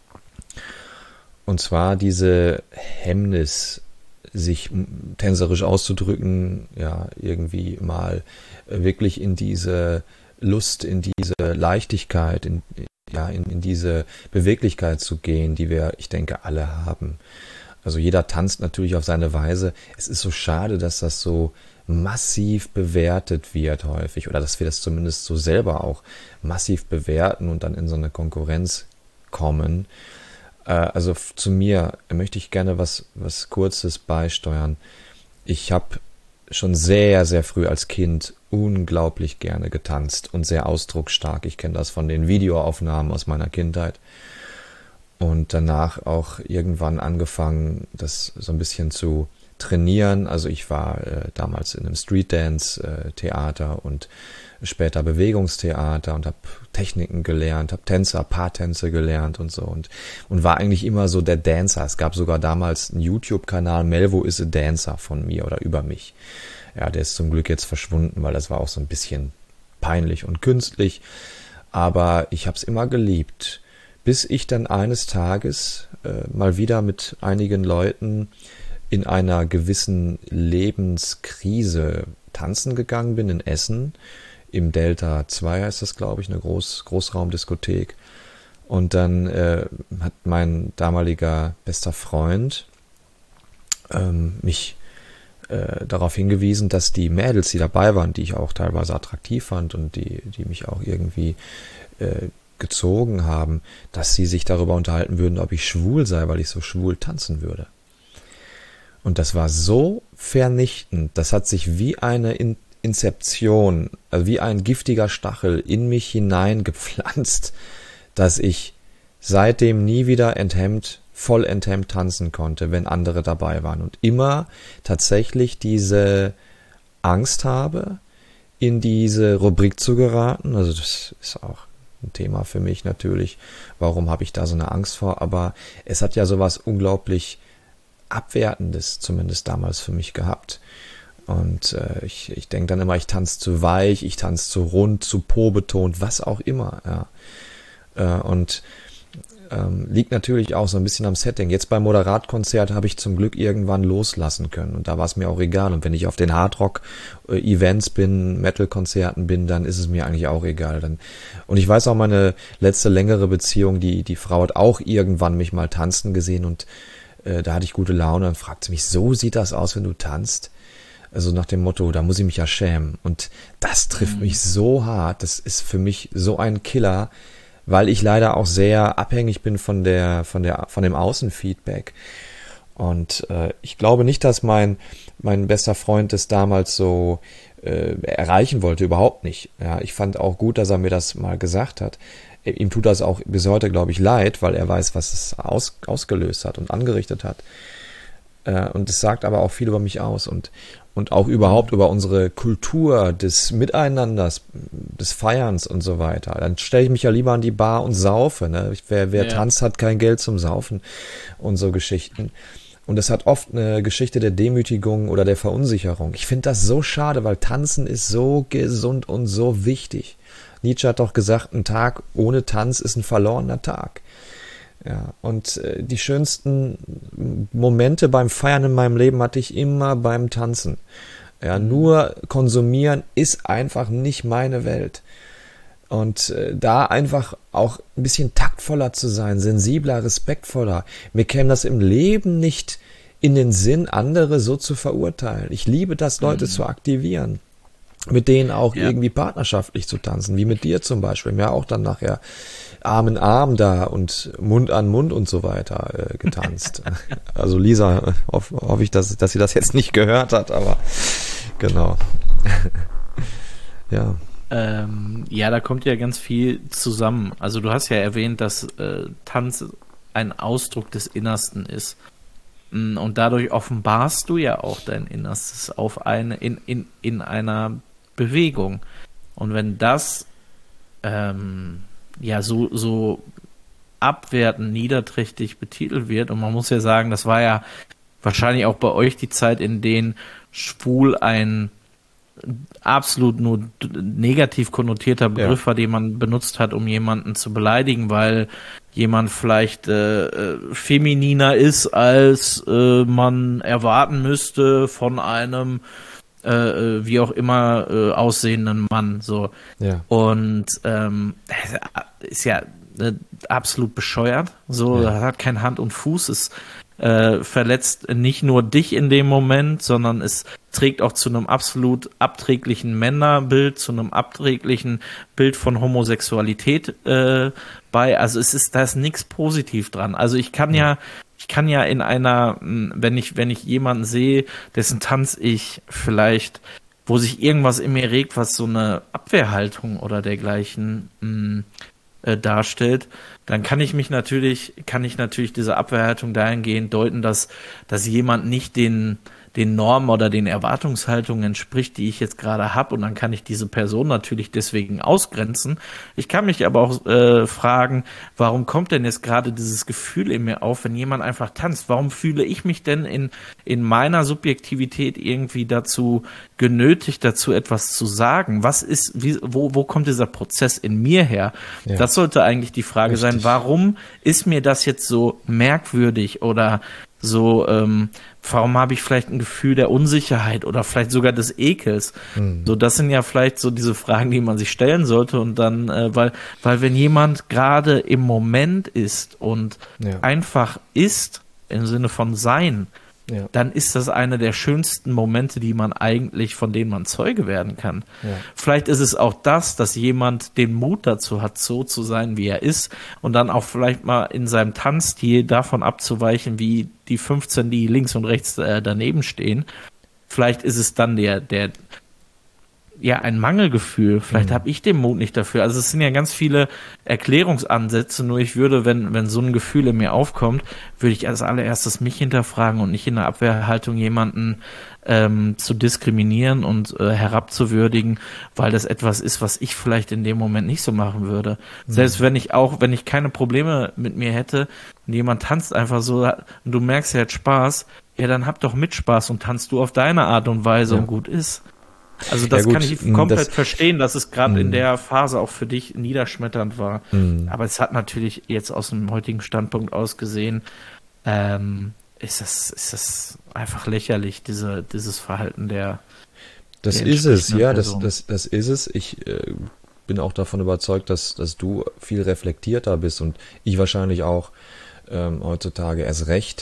Und zwar diese Hemmnis, sich tänzerisch auszudrücken, ja, irgendwie mal wirklich in diese Lust, in diese Leichtigkeit, in, ja, in, in diese Beweglichkeit zu gehen, die wir, ich denke, alle haben. Also jeder tanzt natürlich auf seine Weise. Es ist so schade, dass das so massiv bewertet wird häufig oder dass wir das zumindest so selber auch massiv bewerten und dann in so eine Konkurrenz kommen. Äh, also zu mir möchte ich gerne was, was Kurzes beisteuern. Ich habe schon sehr, sehr früh als Kind unglaublich gerne getanzt und sehr ausdrucksstark. Ich kenne das von den Videoaufnahmen aus meiner Kindheit. Und danach auch irgendwann angefangen, das so ein bisschen zu trainieren. Also ich war äh, damals in einem Streetdance-Theater und später Bewegungstheater und habe Techniken gelernt, habe Tänzer, Paartänze gelernt und so und und war eigentlich immer so der Dancer. Es gab sogar damals einen YouTube-Kanal, Melvo is a Dancer von mir oder über mich. Ja, der ist zum Glück jetzt verschwunden, weil das war auch so ein bisschen peinlich und künstlich. Aber ich habe es immer geliebt. Bis ich dann eines Tages äh, mal wieder mit einigen Leuten in einer gewissen Lebenskrise tanzen gegangen bin in Essen. Im Delta zwei heißt das, glaube ich, eine Groß, Großraumdiskothek. Und dann äh, hat mein damaliger bester Freund ähm, mich äh, darauf hingewiesen, dass die Mädels, die dabei waren, die ich auch teilweise attraktiv fand und die, die mich auch irgendwie äh, gezogen haben, dass sie sich darüber unterhalten würden, ob ich schwul sei, weil ich so schwul tanzen würde. Und das war so vernichtend, das hat sich wie eine In- Inzeption, also wie ein giftiger Stachel in mich hineingepflanzt, dass ich seitdem nie wieder enthemmt, voll enthemmt tanzen konnte, wenn andere dabei waren. Und immer tatsächlich diese Angst habe, in diese Rubrik zu geraten. Also das ist auch ein Thema für mich natürlich. Warum habe ich da so eine Angst vor? Aber es hat ja sowas unglaublich Abwertendes zumindest damals für mich gehabt. Und äh, ich, ich denke dann immer, ich tanze zu weich, ich tanze zu rund, zu po-betont, was auch immer. Ja. Äh, und ähm, liegt natürlich auch so ein bisschen am Setting. Jetzt beim Moderatkonzert habe ich zum Glück irgendwann loslassen können und da war es mir auch egal. Und wenn ich auf den Hardrock-Events bin, Metal-Konzerten bin, dann ist es mir eigentlich auch egal. Dann, und ich weiß auch, meine letzte längere Beziehung, die, die Frau hat auch irgendwann mich mal tanzen gesehen und äh, da hatte ich gute Laune. Dann fragt sie mich, so sieht das aus, wenn du tanzt? Also nach dem Motto, da muss ich mich ja schämen. Und das trifft mhm. mich so hart. Das ist für mich so ein Killer, weil ich leider auch sehr abhängig bin von der, von der, von dem Außenfeedback. Und äh, ich glaube nicht, dass mein, mein bester Freund das damals so äh, erreichen wollte, überhaupt nicht. Ja, ich fand auch gut, dass er mir das mal gesagt hat. Ihm tut das auch bis heute, glaube ich, leid, weil er weiß, was es aus, ausgelöst hat und angerichtet hat. Äh, und es sagt aber auch viel über mich aus und und auch überhaupt über unsere Kultur des Miteinanders, des Feierns und so weiter. Dann stelle ich mich ja lieber an die Bar und saufe. Ne? Wer, wer ja. tanzt, hat kein Geld zum Saufen und so Geschichten. Und das hat oft eine Geschichte der Demütigung oder der Verunsicherung. Ich finde das so schade, weil Tanzen ist so gesund und so wichtig. Nietzsche hat doch gesagt, ein Tag ohne Tanz ist ein verlorener Tag. Ja, und äh, die schönsten Momente beim Feiern in meinem Leben hatte ich immer beim Tanzen. Ja, nur konsumieren ist einfach nicht meine Welt. Und äh, da einfach auch ein bisschen taktvoller zu sein, sensibler, respektvoller. Mir käme das im Leben nicht in den Sinn, andere so zu verurteilen. Ich liebe das, Leute mhm. zu aktivieren. Mit denen auch ja. irgendwie partnerschaftlich zu tanzen, wie mit dir zum Beispiel. Wir haben ja auch dann nachher Arm in Arm da und Mund an Mund und so weiter äh, getanzt. Also Lisa, hoffe hoff ich, dass, dass sie das jetzt nicht gehört hat, aber genau. Ja. Ähm, ja, da kommt ja ganz viel zusammen. Also du hast ja erwähnt, dass äh, Tanz ein Ausdruck des Innersten ist. Und dadurch offenbarst du ja auch dein Innerstes auf eine, in, in, in einer Bewegung. Und wenn das ähm, ja so, so abwertend, niederträchtig betitelt wird, und man muss ja sagen, das war ja wahrscheinlich auch bei euch die Zeit, in denen schwul ein absolut nur negativ konnotierter Begriff ja. war, den man benutzt hat, um jemanden zu beleidigen, weil jemand vielleicht äh, äh, femininer ist, als äh, man erwarten müsste von einem äh, wie auch immer äh, aussehenden Mann. So. Ja. Und ähm, ist ja äh, absolut bescheuert. So, ja. hat kein Hand und Fuß. Es äh, verletzt nicht nur dich in dem Moment, sondern es trägt auch zu einem absolut abträglichen Männerbild, zu einem abträglichen Bild von Homosexualität äh, bei. Also es ist, da ist nichts positiv dran. Also ich kann ja, ja ich kann ja in einer, wenn ich, wenn ich jemanden sehe, dessen Tanz ich vielleicht, wo sich irgendwas in mir regt, was so eine Abwehrhaltung oder dergleichen mh, äh, darstellt, dann kann ich mich natürlich, kann ich natürlich diese Abwehrhaltung dahingehend deuten, dass, dass jemand nicht den, den Normen oder den Erwartungshaltungen entspricht, die ich jetzt gerade habe, und dann kann ich diese Person natürlich deswegen ausgrenzen. Ich kann mich aber auch äh, fragen, warum kommt denn jetzt gerade dieses Gefühl in mir auf, wenn jemand einfach tanzt? Warum fühle ich mich denn in, in meiner Subjektivität irgendwie dazu genötigt, dazu etwas zu sagen? Was ist, wie, wo, wo kommt dieser Prozess in mir her? Ja. Das sollte eigentlich die Frage Richtig. sein, warum ist mir das jetzt so merkwürdig oder so ähm, Warum habe ich vielleicht ein Gefühl der Unsicherheit oder vielleicht sogar des Ekels? Mhm. So, das sind ja vielleicht so diese Fragen, die man sich stellen sollte. Und dann, äh, weil, weil wenn jemand gerade im Moment ist und ja. einfach ist, im Sinne von sein, ja. dann ist das einer der schönsten Momente, die man eigentlich, von denen man Zeuge werden kann. Ja. Vielleicht ist es auch das, dass jemand den Mut dazu hat, so zu sein, wie er ist und dann auch vielleicht mal in seinem Tanzstil davon abzuweichen, wie die fünfzehn, die links und rechts äh, daneben stehen. Vielleicht ist es dann der, der ja, ein Mangelgefühl. Vielleicht mhm. habe ich den Mut nicht dafür. Also es sind ja ganz viele Erklärungsansätze, nur ich würde, wenn wenn so ein Gefühl in mir aufkommt, würde ich als allererstes mich hinterfragen und nicht in der Abwehrhaltung jemanden ähm, zu diskriminieren und äh, herabzuwürdigen, weil das etwas ist, was ich vielleicht in dem Moment nicht so machen würde. Mhm. Selbst wenn ich auch, wenn ich keine Probleme mit mir hätte und jemand tanzt einfach so und du merkst, er hat Spaß, ja, dann hab doch mit Spaß und tanzt du auf deine Art und Weise ja. und gut ist. Also das ja, kann ich komplett das, verstehen, dass es gerade in der Phase auch für dich niederschmetternd war. Mm. Aber es hat natürlich jetzt aus dem heutigen Standpunkt aus gesehen, ähm, ist das, ist das einfach lächerlich, diese, dieses Verhalten der Das der ist es, ja, das, das, das ist es. Ich äh, bin auch davon überzeugt, dass, dass du viel reflektierter bist und ich wahrscheinlich auch ähm, heutzutage erst recht.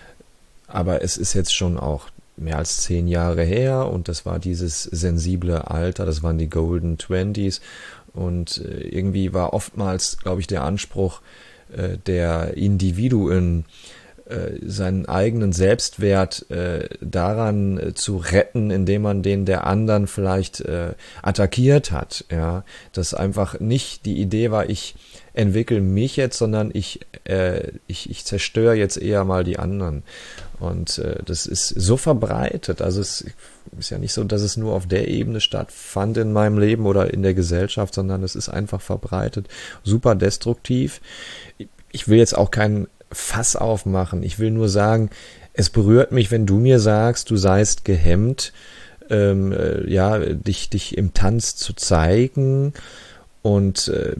Aber es ist jetzt schon auch mehr als zehn Jahre her und das war dieses sensible Alter, das waren die Golden Twenties und äh, irgendwie war oftmals, glaube ich, der Anspruch äh, der Individuen, äh, seinen eigenen Selbstwert äh, daran äh, zu retten, indem man den der anderen vielleicht äh, attackiert hat, ja, dass einfach nicht die Idee war, ich entwickle mich jetzt, sondern ich äh, ich, ich zerstöre jetzt eher mal die anderen. Und äh, das ist so verbreitet, also es ist ja nicht so, dass es nur auf der Ebene stattfand in meinem Leben oder in der Gesellschaft, sondern es ist einfach verbreitet, super destruktiv. Ich will jetzt auch keinen Fass aufmachen, ich will nur sagen, es berührt mich, wenn du mir sagst, du seist gehemmt, ähm, äh, ja, dich, dich im Tanz zu zeigen. Und äh,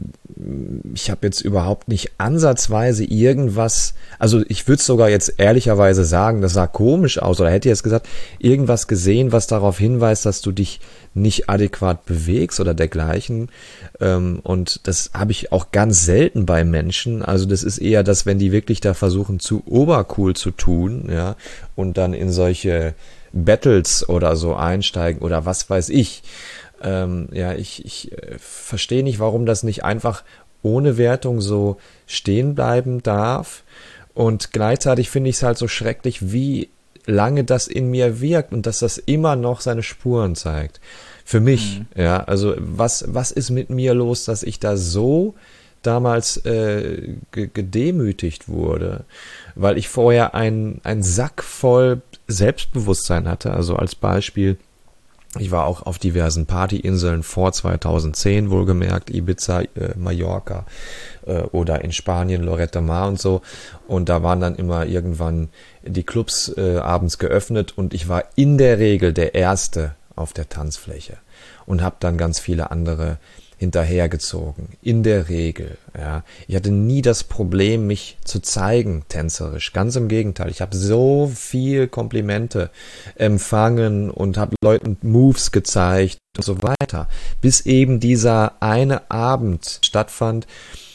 ich habe jetzt überhaupt nicht ansatzweise irgendwas, also ich würde es sogar jetzt ehrlicherweise sagen, das sah komisch aus, oder hätte jetzt gesagt, irgendwas gesehen, was darauf hinweist, dass du dich nicht adäquat bewegst oder dergleichen. Ähm, und das habe ich auch ganz selten bei Menschen. Also das ist eher das, wenn die wirklich da versuchen, zu obercool zu tun, ja, und dann in solche Battles oder so einsteigen oder was weiß ich. Ähm, ja, ich, ich äh, verstehe nicht, warum das nicht einfach ohne Wertung so stehen bleiben darf. Und gleichzeitig finde ich es halt so schrecklich, wie lange das in mir wirkt und dass das immer noch seine Spuren zeigt. Für mich, mhm. ja, also was, was ist mit mir los, dass ich da so damals äh, ge- gedemütigt wurde, weil ich vorher einen, einen Sack voll Selbstbewusstsein hatte. Also als Beispiel, ich war auch auf diversen Partyinseln vor zweitausendzehn, wohlgemerkt, Ibiza, äh, Mallorca äh, oder in Spanien, Lloret de Mar und so. Und da waren dann immer irgendwann die Clubs äh, abends geöffnet und ich war in der Regel der Erste auf der Tanzfläche und habe dann ganz viele andere hinterhergezogen. In der Regel, ja. Ich hatte nie das Problem, mich zu zeigen, tänzerisch. Ganz im Gegenteil. Ich habe so viel Komplimente empfangen und habe Leuten Moves gezeigt und so weiter. Bis eben dieser eine Abend stattfand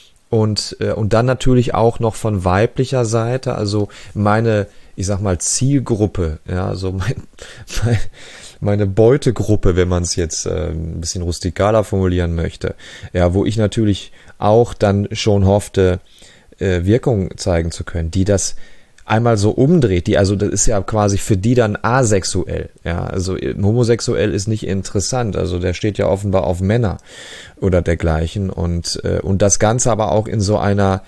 und, äh, und dann natürlich auch noch von weiblicher Seite, also meine, ich sag mal, Zielgruppe, ja, so mein, mein meine Beutegruppe, wenn man es jetzt äh, ein bisschen rustikaler formulieren möchte, ja, wo ich natürlich auch dann schon hoffte, äh, Wirkung zeigen zu können, die das einmal so umdreht, die, also das ist ja quasi für die dann asexuell, ja, also homosexuell ist nicht interessant, also der steht ja offenbar auf Männer oder dergleichen und, äh, und das Ganze aber auch in so einer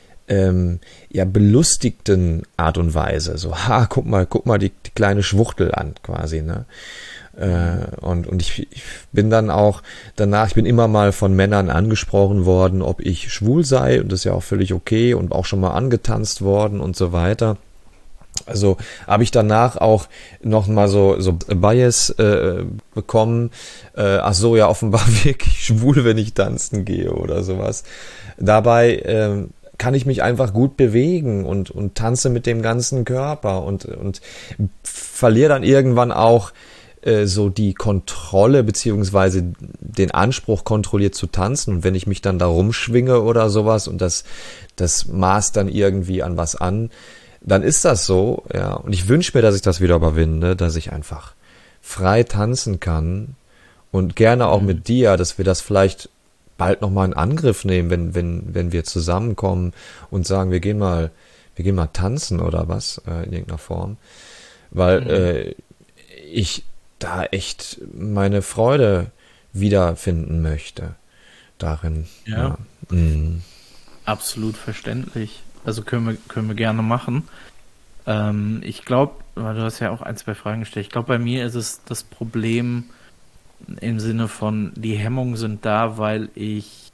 Ähm, ja, belustigten Art und Weise. So, ha, guck mal, guck mal die, die kleine Schwuchtel an, quasi, ne? Äh, und, und ich, ich bin dann auch danach, ich bin immer mal von Männern angesprochen worden, ob ich schwul sei, und das ist ja auch völlig okay, und auch schon mal angetanzt worden und so weiter. Also habe ich danach auch noch mal so so Bias äh, bekommen, äh, ach so, ja, offenbar wirklich schwul, wenn ich tanzen gehe oder sowas. Dabei ähm, kann ich mich einfach gut bewegen und, und tanze mit dem ganzen Körper und, und verliere dann irgendwann auch äh, so die Kontrolle beziehungsweise den Anspruch, kontrolliert zu tanzen. Und wenn ich mich dann da rumschwinge oder sowas und das, das maßt dann irgendwie an was an, dann ist das so, ja. Und ich wünsche mir, dass ich das wieder überwinde, dass ich einfach frei tanzen kann und gerne auch mit dir, dass wir das vielleicht bald nochmal in Angriff nehmen, wenn, wenn, wenn wir zusammenkommen und sagen, wir gehen mal, wir gehen mal tanzen oder was, äh, in irgendeiner Form. Weil, mhm. äh, ich da echt meine Freude wiederfinden möchte. Darin. Ja. ja. Mhm. Absolut verständlich. Also können wir, können wir gerne machen. Ähm, ich glaube, weil du hast ja auch ein, zwei Fragen gestellt. Ich glaube, bei mir ist es das Problem im Sinne von, die Hemmungen sind da, weil ich,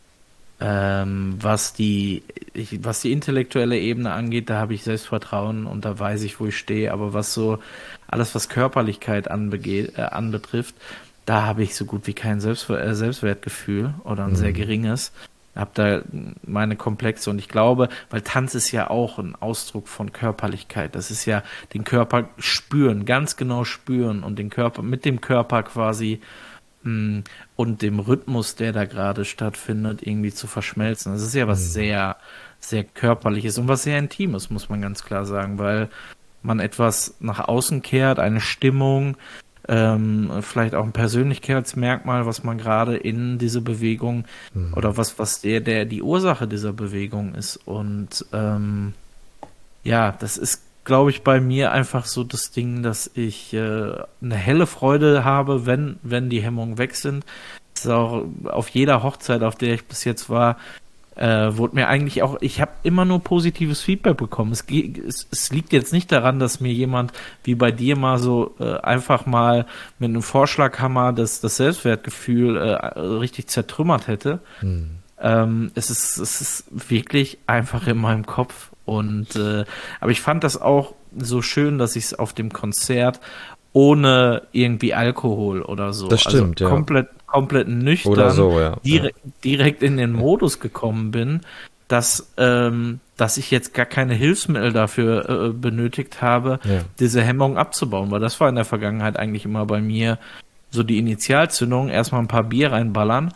ähm, was die, ich, was die intellektuelle Ebene angeht, da habe ich Selbstvertrauen und da weiß ich, wo ich stehe. Aber was so, alles was Körperlichkeit anbegeht, äh, anbetrifft, da habe ich so gut wie kein Selbstver- äh, Selbstwertgefühl oder ein mhm. sehr geringes. Habe da meine Komplexe und ich glaube, weil Tanz ist ja auch ein Ausdruck von Körperlichkeit. Das ist ja den Körper spüren, ganz genau spüren und den Körper mit dem Körper quasi mh, und dem Rhythmus, der da gerade stattfindet, irgendwie zu verschmelzen. Das ist ja was mhm. sehr, sehr Körperliches und was sehr Intimes, muss man ganz klar sagen, weil man etwas nach außen kehrt, eine Stimmung, Ähm, vielleicht auch ein Persönlichkeitsmerkmal, was man gerade in diese Bewegung mhm. oder was was der der die Ursache dieser Bewegung ist und ähm, ja, das ist, glaube ich, bei mir einfach so das Ding, dass ich äh, eine helle Freude habe, wenn wenn die Hemmungen weg sind. Das ist auch auf jeder Hochzeit, auf der ich bis jetzt war, Äh, wurde mir eigentlich auch, ich habe immer nur positives Feedback bekommen. Es, es, es liegt jetzt nicht daran, dass mir jemand wie bei dir mal so äh, einfach mal mit einem Vorschlaghammer das, das Selbstwertgefühl äh, richtig zertrümmert hätte. Hm. Ähm, es ist, es ist wirklich einfach in meinem Kopf. Und äh, aber ich fand das auch so schön, dass ich es auf dem Konzert ohne irgendwie Alkohol oder so, das stimmt, also komplett, ja. komplett nüchtern, oder so, ja. direkt, direkt in den Modus gekommen bin, dass, ähm, dass ich jetzt gar keine Hilfsmittel dafür äh, benötigt habe, ja. diese Hemmung abzubauen, weil das war in der Vergangenheit eigentlich immer bei mir so die Initialzündung, erstmal ein paar Bier reinballern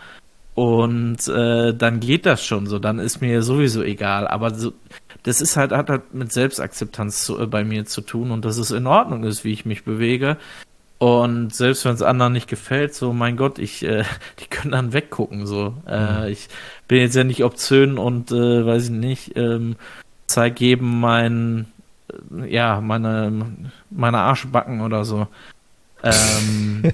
und äh, dann geht das schon so, dann ist mir sowieso egal, aber so, das ist halt, hat halt mit Selbstakzeptanz zu, äh, bei mir zu tun und dass es in Ordnung ist, wie ich mich bewege. Und selbst wenn es anderen nicht gefällt, so mein Gott, ich, äh, die können dann weggucken. So, äh, mhm. ich bin jetzt ja nicht obszön und äh, weiß ich nicht, ähm, zeig jedem mein, äh, ja, meine, meine Arschbacken oder so. Ähm,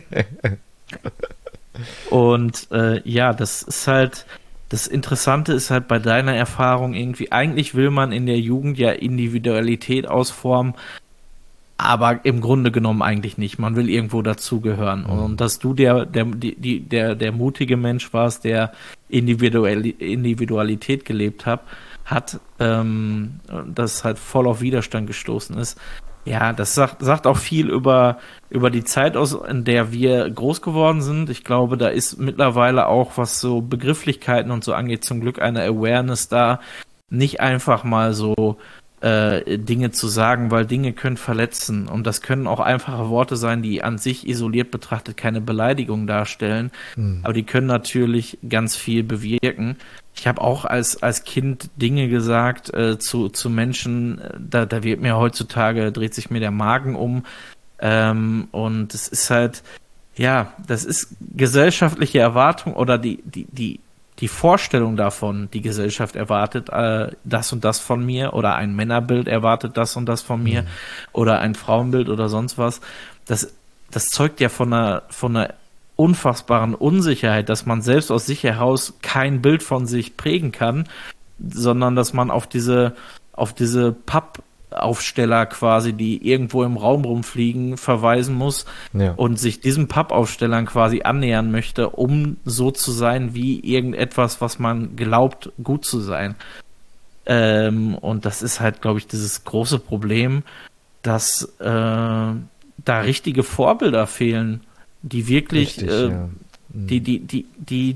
und äh, ja, das ist halt. Das Interessante ist halt bei deiner Erfahrung irgendwie, eigentlich will man in der Jugend ja Individualität ausformen, aber im Grunde genommen eigentlich nicht. Man will irgendwo dazugehören. Mhm. Und dass du der, der, die, der, der mutige Mensch warst, der Individualität gelebt hat, hat, ähm, das halt voll auf Widerstand gestoßen ist. Ja, das sagt, sagt auch viel über, über die Zeit aus, in der wir groß geworden sind. Ich glaube, da ist mittlerweile auch, was so Begrifflichkeiten und so angeht, zum Glück eine Awareness da, nicht einfach mal so äh, Dinge zu sagen, weil Dinge können verletzen. Und das können auch einfache Worte sein, die an sich isoliert betrachtet keine Beleidigung darstellen. Mhm. Aber die können natürlich ganz viel bewirken. Ich habe auch als als Kind Dinge gesagt äh, zu zu Menschen, da da wird mir heutzutage, dreht sich mir der Magen um ähm, und es ist halt, ja, das ist gesellschaftliche Erwartung oder die die die die Vorstellung davon, die Gesellschaft erwartet äh, das und das von mir oder ein Männerbild erwartet das und das von mir mhm. oder ein Frauenbild oder sonst was. Das das zeugt ja von einer von einer unfassbaren Unsicherheit, dass man selbst aus sich heraus kein Bild von sich prägen kann, sondern dass man auf diese auf diese Pappaufsteller quasi, die irgendwo im Raum rumfliegen, verweisen muss ja. und sich diesen Pappaufstellern quasi annähern möchte, um so zu sein wie irgendetwas, was man glaubt, gut zu sein. Ähm, und das ist halt, glaube ich, dieses große Problem, dass äh, da richtige Vorbilder fehlen, die wirklich, Richtig, äh, ja. mhm. die, die, die, die,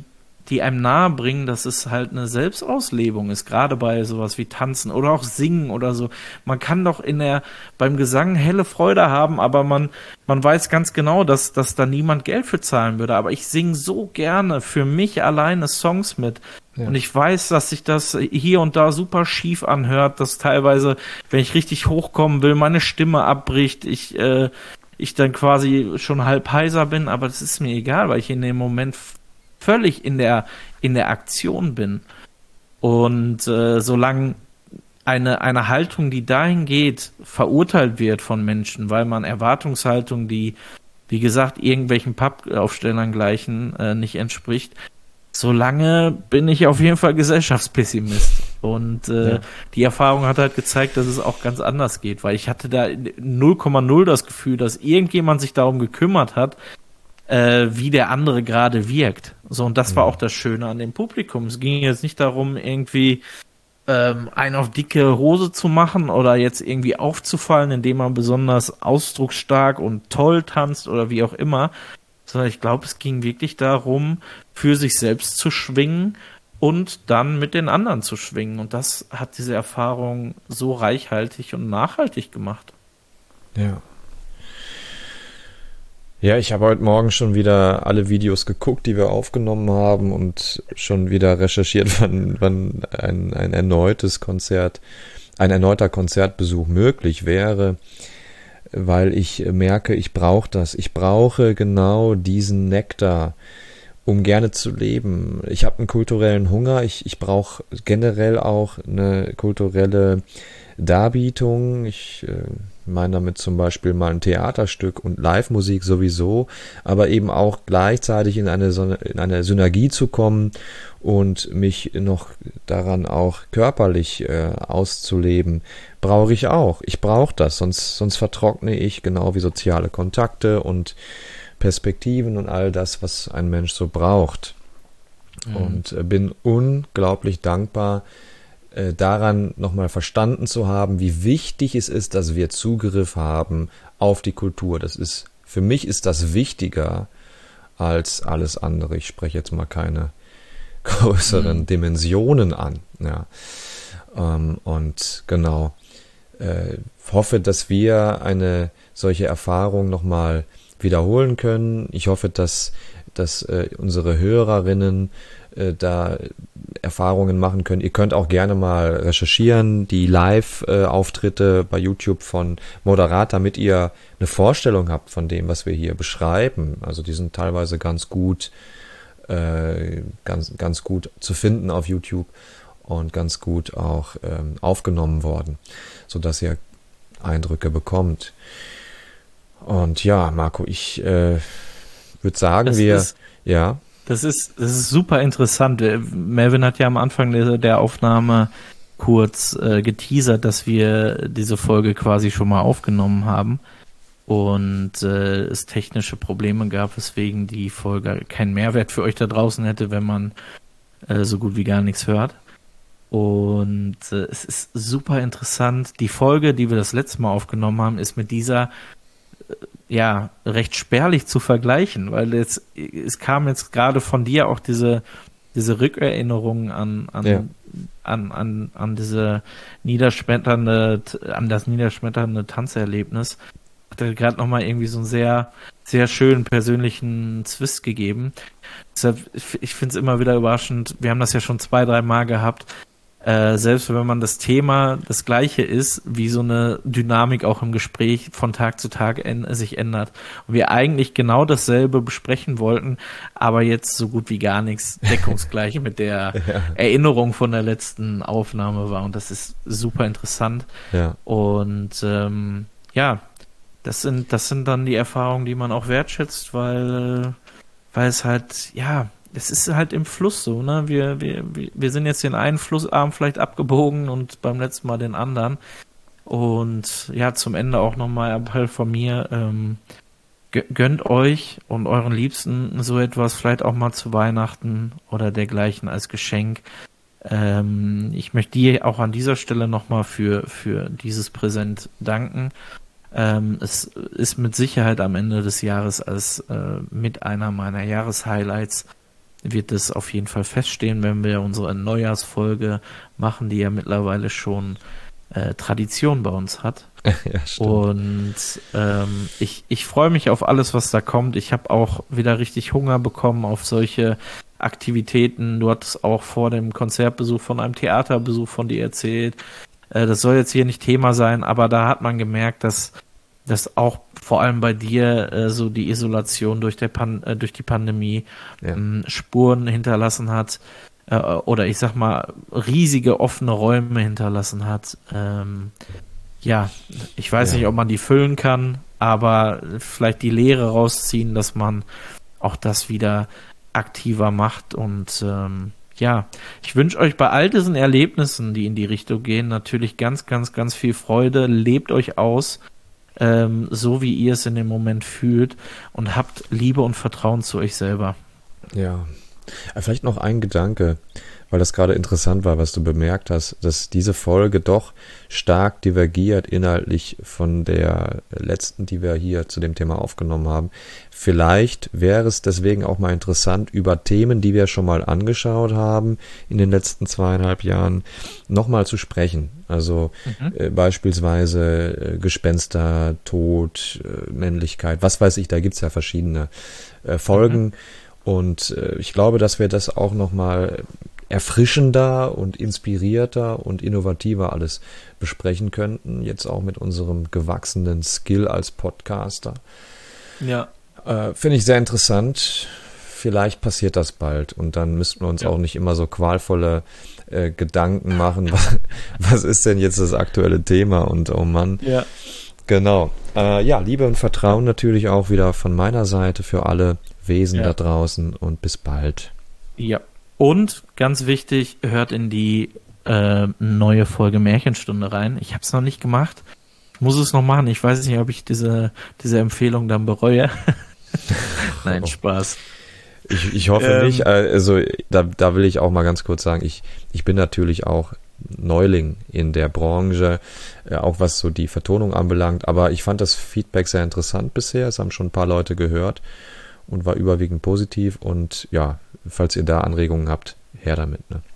die einem nahe bringen, dass es halt eine Selbstauslebung ist, gerade bei sowas wie Tanzen oder auch Singen oder so. Man kann doch in der, beim Gesang helle Freude haben, aber man, man weiß ganz genau, dass, dass da niemand Geld für zahlen würde. Aber ich singe so gerne für mich alleine Songs mit. Ja. Und ich weiß, dass sich das hier und da super schief anhört, dass teilweise, wenn ich richtig hochkommen will, meine Stimme abbricht, ich, äh, ich dann quasi schon halb heiser bin, aber das ist mir egal, weil ich in dem Moment völlig in der, in der Aktion bin. Und äh, solange eine, eine Haltung, die dahin geht, verurteilt wird von Menschen, weil man Erwartungshaltung, die, wie gesagt, irgendwelchen Pappaufstellern gleichen, äh, nicht entspricht, solange bin ich auf jeden Fall Gesellschaftspessimist. Und äh, ja. die Erfahrung hat halt gezeigt, dass es auch ganz anders geht, weil ich hatte da null Komma null das Gefühl, dass irgendjemand sich darum gekümmert hat, äh, wie der andere gerade wirkt. So, und das ja. war auch das Schöne an dem Publikum. Es ging jetzt nicht darum, irgendwie ähm, einen auf dicke Hose zu machen oder jetzt irgendwie aufzufallen, indem man besonders ausdrucksstark und toll tanzt oder wie auch immer, sondern ich glaube, es ging wirklich darum, für sich selbst zu schwingen und dann mit den anderen zu schwingen. Und das hat diese Erfahrung so reichhaltig und nachhaltig gemacht. Ja. Ja, ich habe heute Morgen schon wieder alle Videos geguckt, die wir aufgenommen haben und schon wieder recherchiert, wann, wann ein, ein erneutes Konzert, ein erneuter Konzertbesuch möglich wäre, weil ich merke, ich brauche das. Ich brauche genau diesen Nektar, um gerne zu leben. Ich habe einen kulturellen Hunger. Ich, ich brauche generell auch eine kulturelle Darbietung. Ich äh, meine damit zum Beispiel mal ein Theaterstück und Live-Musik sowieso, aber eben auch gleichzeitig in eine, in eine Synergie zu kommen und mich noch daran auch körperlich äh, auszuleben, brauche ich auch. Ich brauche das, sonst, sonst vertrockne ich, genau wie soziale Kontakte und Perspektiven und all das, was ein Mensch so braucht. Mhm. Und äh, bin unglaublich dankbar, äh, daran nochmal verstanden zu haben, wie wichtig es ist, dass wir Zugriff haben auf die Kultur. Das ist, für mich ist das wichtiger als alles andere. Ich spreche jetzt mal keine größeren mhm. Dimensionen an. Ja. Ähm, und genau, äh, hoffe, dass wir eine solche Erfahrung nochmal wiederholen können. Ich hoffe, dass, dass äh, unsere Hörerinnen äh, da Erfahrungen machen können. Ihr könnt auch gerne mal recherchieren, die Live-Auftritte bei YouTube von Moderat, damit ihr eine Vorstellung habt von dem, was wir hier beschreiben. Also die sind teilweise ganz gut, äh, ganz, ganz gut zu finden auf YouTube und ganz gut auch ähm, aufgenommen worden, sodass ihr Eindrücke bekommt. Und ja, Marco, ich äh, würde sagen, das wir, ist, ja. Das ist, das ist super interessant. Melvin hat ja am Anfang der, der Aufnahme kurz äh, geteasert, dass wir diese Folge quasi schon mal aufgenommen haben und äh, es technische Probleme gab, weswegen die Folge keinen Mehrwert für euch da draußen hätte, wenn man äh, so gut wie gar nichts hört. Und äh, es ist super interessant. Die Folge, die wir das letzte Mal aufgenommen haben, ist mit dieser ja, recht spärlich zu vergleichen, weil jetzt, es kam jetzt gerade von dir auch diese, diese Rückerinnerung an, an, ja. an, an, an diese niederschmetternde, an das niederschmetternde Tanzerlebnis. Hat er gerade nochmal irgendwie so einen sehr, sehr schönen persönlichen Twist gegeben. Deshalb, ich finde es immer wieder überraschend. Wir haben das ja schon zwei, drei Mal gehabt. Äh, selbst wenn man das Thema das gleiche ist, wie so eine Dynamik auch im Gespräch von Tag zu Tag en- sich ändert. Und wir eigentlich genau dasselbe besprechen wollten, aber jetzt so gut wie gar nichts deckungsgleich mit der ja. Erinnerung von der letzten Aufnahme war. Und das ist super interessant. Ja. Und ähm, ja, das sind, das sind dann die Erfahrungen, die man auch wertschätzt, weil, weil es halt, ja, es ist halt im Fluss so, ne? Wir, wir, wir sind jetzt den einen Flussarm vielleicht abgebogen und beim letzten Mal den anderen. Und ja, zum Ende auch nochmal Appell von mir, ähm, gönnt euch und euren Liebsten so etwas vielleicht auch mal zu Weihnachten oder dergleichen als Geschenk. Ähm, ich möchte dir auch an dieser Stelle nochmal für, für dieses Präsent danken. Ähm, es ist mit Sicherheit am Ende des Jahres als äh, mit einer meiner Jahreshighlights wird es auf jeden Fall feststehen, wenn wir unsere Neujahrsfolge machen, die ja mittlerweile schon äh, Tradition bei uns hat. Ja, stimmt. Und ähm, ich, ich freue mich auf alles, was da kommt. Ich habe auch wieder richtig Hunger bekommen auf solche Aktivitäten. Du hattest auch vor dem Konzertbesuch von einem Theaterbesuch von dir erzählt. Äh, das soll jetzt hier nicht Thema sein, aber da hat man gemerkt, dass dass auch vor allem bei dir äh, so die Isolation durch, der Pan- äh, durch die Pandemie Ja. ähm, Spuren hinterlassen hat äh, oder ich sag mal riesige offene Räume hinterlassen hat. Ähm, ja, ich weiß Ja. nicht, ob man die füllen kann, aber vielleicht die Lehre rausziehen, dass man auch das wieder aktiver macht und ähm, ja, ich wünsche euch bei all diesen Erlebnissen, die in die Richtung gehen, natürlich ganz, ganz, ganz viel Freude. Lebt euch aus, ähm, so wie ihr es in dem Moment fühlt und habt Liebe und Vertrauen zu euch selber. Ja, Äh, vielleicht noch ein Gedanke, weil das gerade interessant war, was du bemerkt hast, dass diese Folge doch stark divergiert inhaltlich von der letzten, die wir hier zu dem Thema aufgenommen haben. Vielleicht wäre es deswegen auch mal interessant, über Themen, die wir schon mal angeschaut haben in den letzten zweieinhalb Jahren, nochmal zu sprechen. Also Mhm. äh, beispielsweise äh, Gespenster, Tod, äh, Männlichkeit, was weiß ich, da gibt's ja verschiedene äh, Folgen. Mhm. Und äh, ich glaube, dass wir das auch nochmal erfrischender und inspirierter und innovativer alles besprechen könnten. Jetzt auch mit unserem gewachsenen Skill als Podcaster. Ja. Äh, Finde ich sehr interessant. Vielleicht passiert das bald. Und dann müssten wir uns Ja. auch nicht immer so qualvolle äh, Gedanken machen. Was, was ist denn jetzt das aktuelle Thema? Und oh Mann. Ja. Genau. Äh, ja, Liebe und Vertrauen natürlich auch wieder von meiner Seite für alle Wesen Ja. da draußen und bis bald. Ja. Und ganz wichtig, hört in die äh, neue Folge Märchenstunde rein. Ich habe es noch nicht gemacht. Ich muss es noch machen. Ich weiß nicht, ob ich diese, diese Empfehlung dann bereue. Nein, Spaß. Ich, ich hoffe Ähm. nicht. Also da, da will ich auch mal ganz kurz sagen, ich, ich bin natürlich auch Neuling in der Branche, äh, auch was so die Vertonung anbelangt. Aber ich fand das Feedback sehr interessant bisher. Es haben schon ein paar Leute gehört und war überwiegend positiv. Und ja, falls ihr da Anregungen habt, her damit. Ne?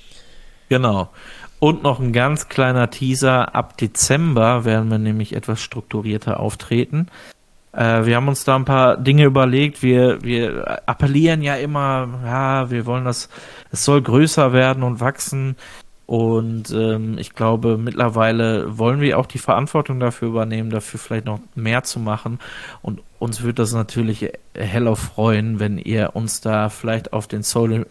Genau. Und noch ein ganz kleiner Teaser. Ab Dezember werden wir nämlich etwas strukturierter auftreten. Äh, wir haben uns da ein paar Dinge überlegt. Wir, wir appellieren ja immer, ja, wir wollen das, es soll größer werden und wachsen. Und ähm, ich glaube, mittlerweile wollen wir auch die Verantwortung dafür übernehmen, dafür vielleicht noch mehr zu machen. Und uns würde das natürlich heller freuen, wenn ihr uns da vielleicht auf den Social,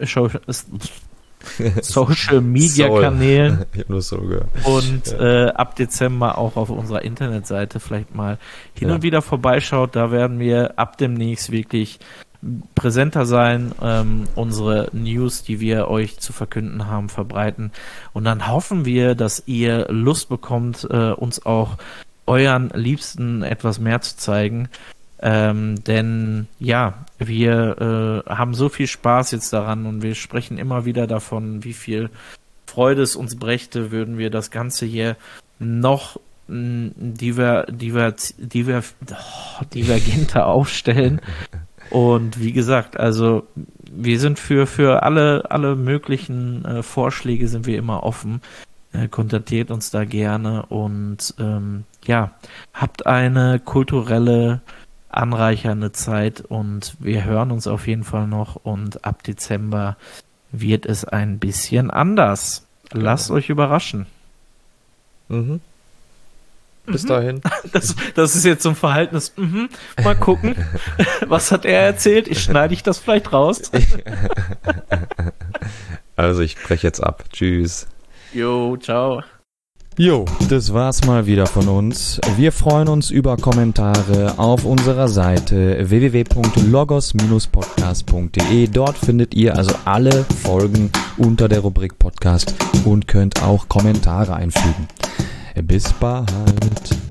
Social Media Soul. Kanälen Ich habe nur so gehört. und Ja. äh, ab Dezember auch auf unserer Internetseite vielleicht mal hin Ja. und wieder vorbeischaut. Da werden wir ab demnächst wirklich präsenter sein, ähm, unsere News, die wir euch zu verkünden haben, verbreiten. Und dann hoffen wir, dass ihr Lust bekommt, äh, uns auch euren Liebsten etwas mehr zu zeigen. Ähm, denn ja, wir äh, haben so viel Spaß jetzt daran und wir sprechen immer wieder davon, wie viel Freude es uns brächte, würden wir das Ganze hier noch mh, diver, diver, diver, oh, divergenter aufstellen. Und wie gesagt, also wir sind für für alle alle möglichen äh, Vorschläge sind wir immer offen. Äh, kontaktiert uns da gerne und ähm, ja, habt eine kulturelle anreichernde Zeit und wir hören uns auf jeden Fall noch und ab Dezember wird es ein bisschen anders. Lasst euch überraschen. Mhm. Bis Mhm. dahin. Das, das ist jetzt so ein Verhaltenes. Mhm. Mal gucken. Was hat er erzählt? Ich schneide ich das vielleicht raus. Also ich breche jetzt ab. Tschüss. Jo, ciao. Jo, das war's mal wieder von uns. Wir freuen uns über Kommentare auf unserer Seite w w w punkt logos Bindestrich podcast punkt de. Dort findet ihr also alle Folgen unter der Rubrik Podcast und könnt auch Kommentare einfügen. Bis bald.